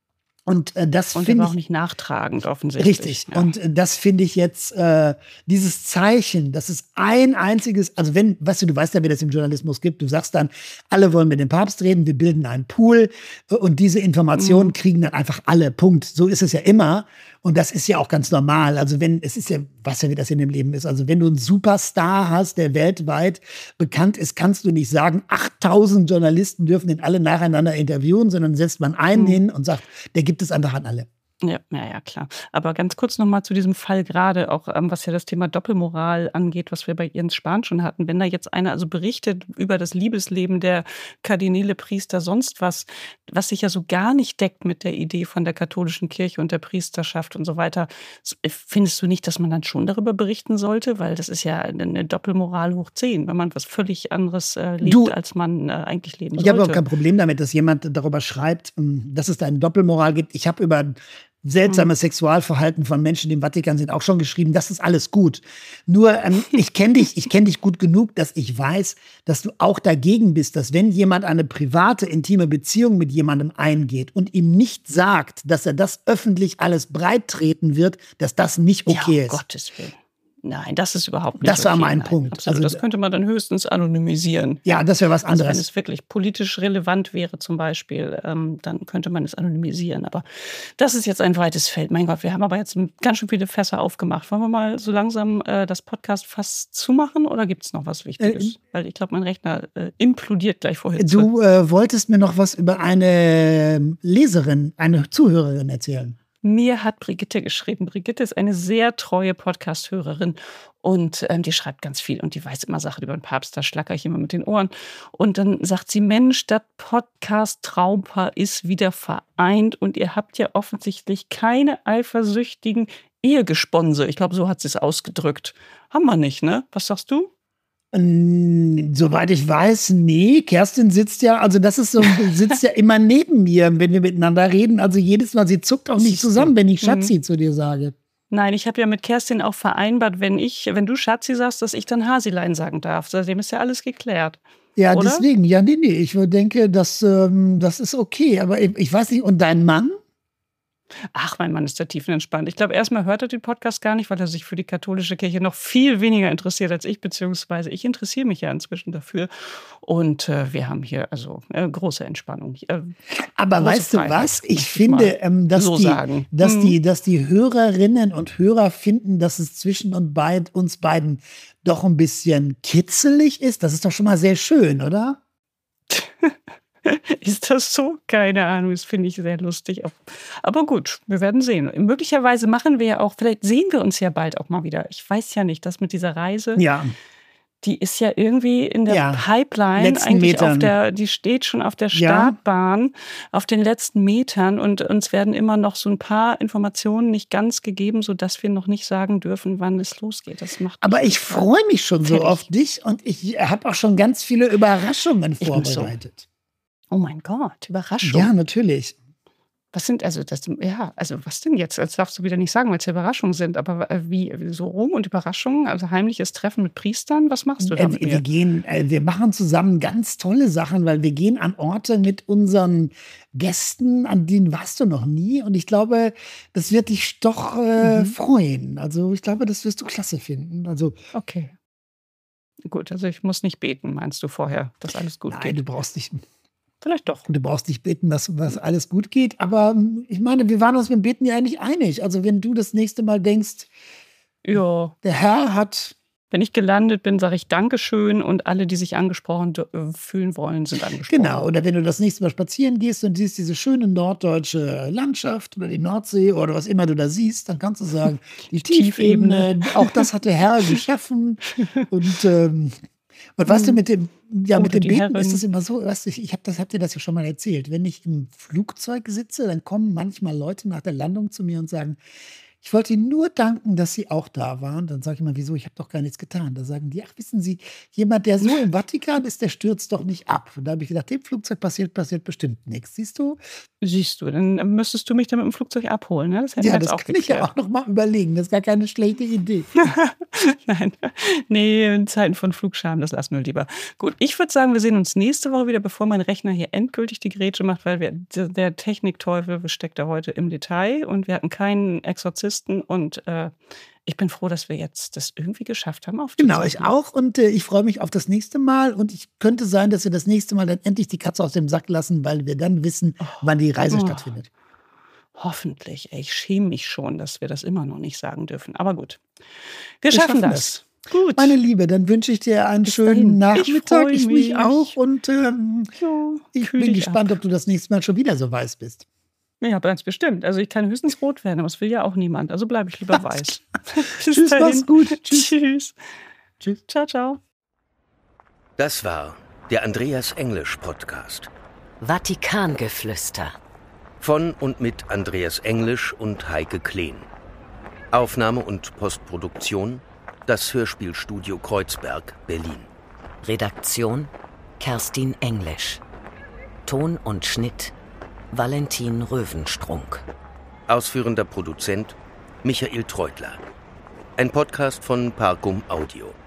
Und äh, das Und er finde war ich auch nicht nachtragend offensichtlich. richtig. Ja. Und äh, das finde ich jetzt, äh, dieses Zeichen, das ist ein einziges, also wenn, weißt du, du weißt ja, wie das im Journalismus gibt, du sagst dann, alle wollen mit dem Papst reden, wir bilden einen Pool äh, und diese Informationen Mhm. kriegen dann einfach alle, Punkt. So ist es ja immer. Und das ist ja auch ganz normal. Also wenn, es ist ja, weißt ja, wie das in dem Leben ist. Also wenn du einen Superstar hast, der weltweit bekannt ist, kannst du nicht sagen, achttausend Journalisten dürfen den alle nacheinander interviewen, sondern setzt man einen Mhm. hin und sagt, der gibt es einfach an alle. Ja, ja, ja, klar. Aber ganz kurz nochmal zu diesem Fall gerade, auch ähm, was ja das Thema Doppelmoral angeht, was wir bei Jens Spahn schon hatten. Wenn da jetzt einer also berichtet über das Liebesleben der Kardinäle, Priester, sonst was, was sich ja so gar nicht deckt mit der Idee von der katholischen Kirche und der Priesterschaft und so weiter, s- findest du nicht, dass man dann schon darüber berichten sollte? Weil das ist ja eine Doppelmoral hoch zehn, wenn man was völlig anderes äh, lebt, Du- als man äh, eigentlich leben Ich habe auch sollte. kein Problem damit, dass jemand darüber schreibt, ähm, dass es da eine Doppelmoral gibt. Ich habe über seltsames Sexualverhalten von Menschen, die im Vatikan sind, auch schon geschrieben. Das ist alles gut. Nur, ähm, ich kenne dich, ich kenne dich gut genug, dass ich weiß, dass du auch dagegen bist, dass wenn jemand eine private, intime Beziehung mit jemandem eingeht und ihm nicht sagt, dass er das öffentlich alles breit treten wird, dass das nicht okay ja, um ist. Gottes Willen. Nein, das ist überhaupt nicht Das war okay. mein Nein, Punkt. Absolut. Also das d- könnte man dann höchstens anonymisieren. Ja, das wäre was Also wenn anderes. es wirklich politisch relevant wäre zum Beispiel, ähm, dann könnte man es anonymisieren. Aber das ist jetzt ein weites Feld. Mein Gott, wir haben aber jetzt ganz schön viele Fässer aufgemacht. Wollen wir mal so langsam äh, das Podcast fast zumachen oder gibt es noch was Wichtiges? Äh, Weil ich glaube, mein Rechner äh, implodiert gleich vorher. Du äh, wolltest mir noch was über eine Leserin, eine Zuhörerin erzählen. Mir hat Brigitte geschrieben. Brigitte ist eine sehr treue Podcast-Hörerin und ähm, die schreibt ganz viel und die weiß immer Sachen über den Papst. Da schlacker ich immer mit den Ohren. Und dann sagt sie, Mensch, das Podcast-Traumpaar ist wieder vereint und ihr habt ja offensichtlich keine eifersüchtigen Ehegesponse. Ich glaube, so hat sie es ausgedrückt. Haben wir nicht, ne? Was sagst du? Ähm, Soweit ich weiß, nee. Kerstin sitzt ja, also das ist so, sitzt ja immer neben mir, wenn wir miteinander reden. Also jedes Mal, sie zuckt auch nicht Siehst du. zusammen, wenn ich Mhm. Schatzi zu dir sage. Nein, ich habe ja mit Kerstin auch vereinbart, wenn ich, wenn du Schatzi sagst, dass ich dann Hasilein sagen darf. Seitdem ist ja alles geklärt. Ja, Oder? deswegen, ja, nee, nee. Ich denke, das, ähm, das ist okay. Aber ich, ich weiß nicht, und dein Mann? Ach, mein Mann ist da tiefenentspannt. Ich glaube, erstmal hört er den Podcast gar nicht, weil er sich für die katholische Kirche noch viel weniger interessiert als ich, beziehungsweise ich interessiere mich ja inzwischen dafür. Und äh, wir haben hier also äh, große Entspannung. Äh, Aber große weißt du Freiheit, was? Ich möchte ich finde, mal ähm, dass, so die, sagen. dass, Mhm. die, dass die Hörerinnen und Hörer finden, dass es zwischen und beid, uns beiden doch ein bisschen kitzelig ist. Das ist doch schon mal sehr schön, oder? Ist das so? Keine Ahnung, das finde ich sehr lustig. Aber gut, wir werden sehen. Möglicherweise machen wir ja auch, vielleicht sehen wir uns ja bald auch mal wieder. Ich weiß ja nicht, das mit dieser Reise, Ja. die ist ja irgendwie in der Ja, Pipeline, letzten eigentlich auf Metern. der, die steht schon auf der Ja. Startbahn, auf den letzten Metern und uns werden immer noch so ein paar Informationen nicht ganz gegeben, sodass wir noch nicht sagen dürfen, wann es losgeht. Das macht Aber mich ich total freue mich schon so fertig. auf dich und ich habe auch schon ganz viele Überraschungen Ich bin so. vorbereitet. Oh mein Gott, Überraschung. Ja, natürlich. Was sind, also das, ja, also was denn jetzt? Das darfst du wieder nicht sagen, weil es ja Überraschungen sind. Aber äh, wie, so rum und Überraschungen, also heimliches Treffen mit Priestern, was machst du da Äh, mit wir, mir? gehen, äh, wir machen zusammen ganz tolle Sachen, weil wir gehen an Orte mit unseren Gästen, an denen warst du noch nie. Und ich glaube, das wird dich doch äh, Mhm. freuen. Also ich glaube, das wirst du klasse finden. Also Okay. Gut, also ich muss nicht beten, meinst du vorher, dass alles gut nein, geht? du brauchst nicht, Vielleicht doch. du brauchst nicht beten, dass, dass alles gut geht. Aber ähm, ich meine, wir waren uns mit dem Beten ja eigentlich einig. Also wenn du das nächste Mal denkst, Ja, der Herr hat Wenn ich gelandet bin, sage ich Dankeschön und alle, die sich angesprochen fühlen wollen, sind angesprochen. Genau, oder wenn du das nächste Mal spazieren gehst und siehst diese schöne norddeutsche Landschaft oder die Nordsee oder was immer du da siehst, dann kannst du sagen, die Tiefebene, auch das hat der Herr geschaffen. Und, ähm, und weißt du, mit dem, ja, mit dem Beten Herren. Ist das immer so, weißt du, ich hab das, habt ihr das ja schon mal erzählt, wenn ich im Flugzeug sitze, dann kommen manchmal Leute nach der Landung zu mir und sagen, ich wollte Ihnen nur danken, dass Sie auch da waren. Dann sage ich mal, wieso? Ich habe doch gar nichts getan. Da sagen die, ach, wissen Sie, jemand, der so im Vatikan ist, der stürzt doch nicht ab. Und da habe ich gedacht, dem Flugzeug passiert, passiert bestimmt nichts. Siehst du? Siehst du, dann müsstest du mich dann mit dem Flugzeug abholen. Ne? Das hätten ja, wir das jetzt auch kann geklärt. Ich ja auch noch mal überlegen. Das ist gar keine schlechte Idee. Nein, nee, in Zeiten von Flugscham, das lassen wir lieber. Gut, ich würde sagen, wir sehen uns nächste Woche wieder, bevor mein Rechner hier endgültig die Grätsche macht, weil wir, der Technikteufel steckt da heute im Detail und wir hatten keinen Exorzisten und äh, ich bin froh, dass wir jetzt das irgendwie geschafft haben. Genau, ich auch und äh, ich freue mich auf das nächste Mal und ich könnte sein, dass wir das nächste Mal dann endlich die Katze aus dem Sack lassen, weil wir dann wissen, oh, wann die Reise oh. stattfindet. Hoffentlich. Ey, ich schäme mich schon, dass wir das immer noch nicht sagen dürfen. Aber gut, wir, wir schaffen, schaffen das. das. Gut. Meine Liebe, dann wünsche ich dir einen Bis schönen dahin. Nachmittag. Ich, ich mich auch und ähm, ja, ich bin gespannt, ab. ob du das nächste Mal schon wieder so weiß bist. Ja, ganz bestimmt. Also ich kann höchstens rot werden, aber das will ja auch niemand. Also bleibe ich lieber weiß. Tschüss, mach's gut. Tschüss. Tschüss. Tschüss. Ciao, ciao. Das war der Andreas Englisch Podcast. Vatikangeflüster. Von und mit Andreas Englisch und Heike Kleen. Aufnahme und Postproduktion das Hörspielstudio Kreuzberg, Berlin. Redaktion Kerstin Englisch. Ton und Schnitt Valentin Röwenstrunk. Ausführender Produzent Michael Treutler. Ein Podcast von Parcum Audio.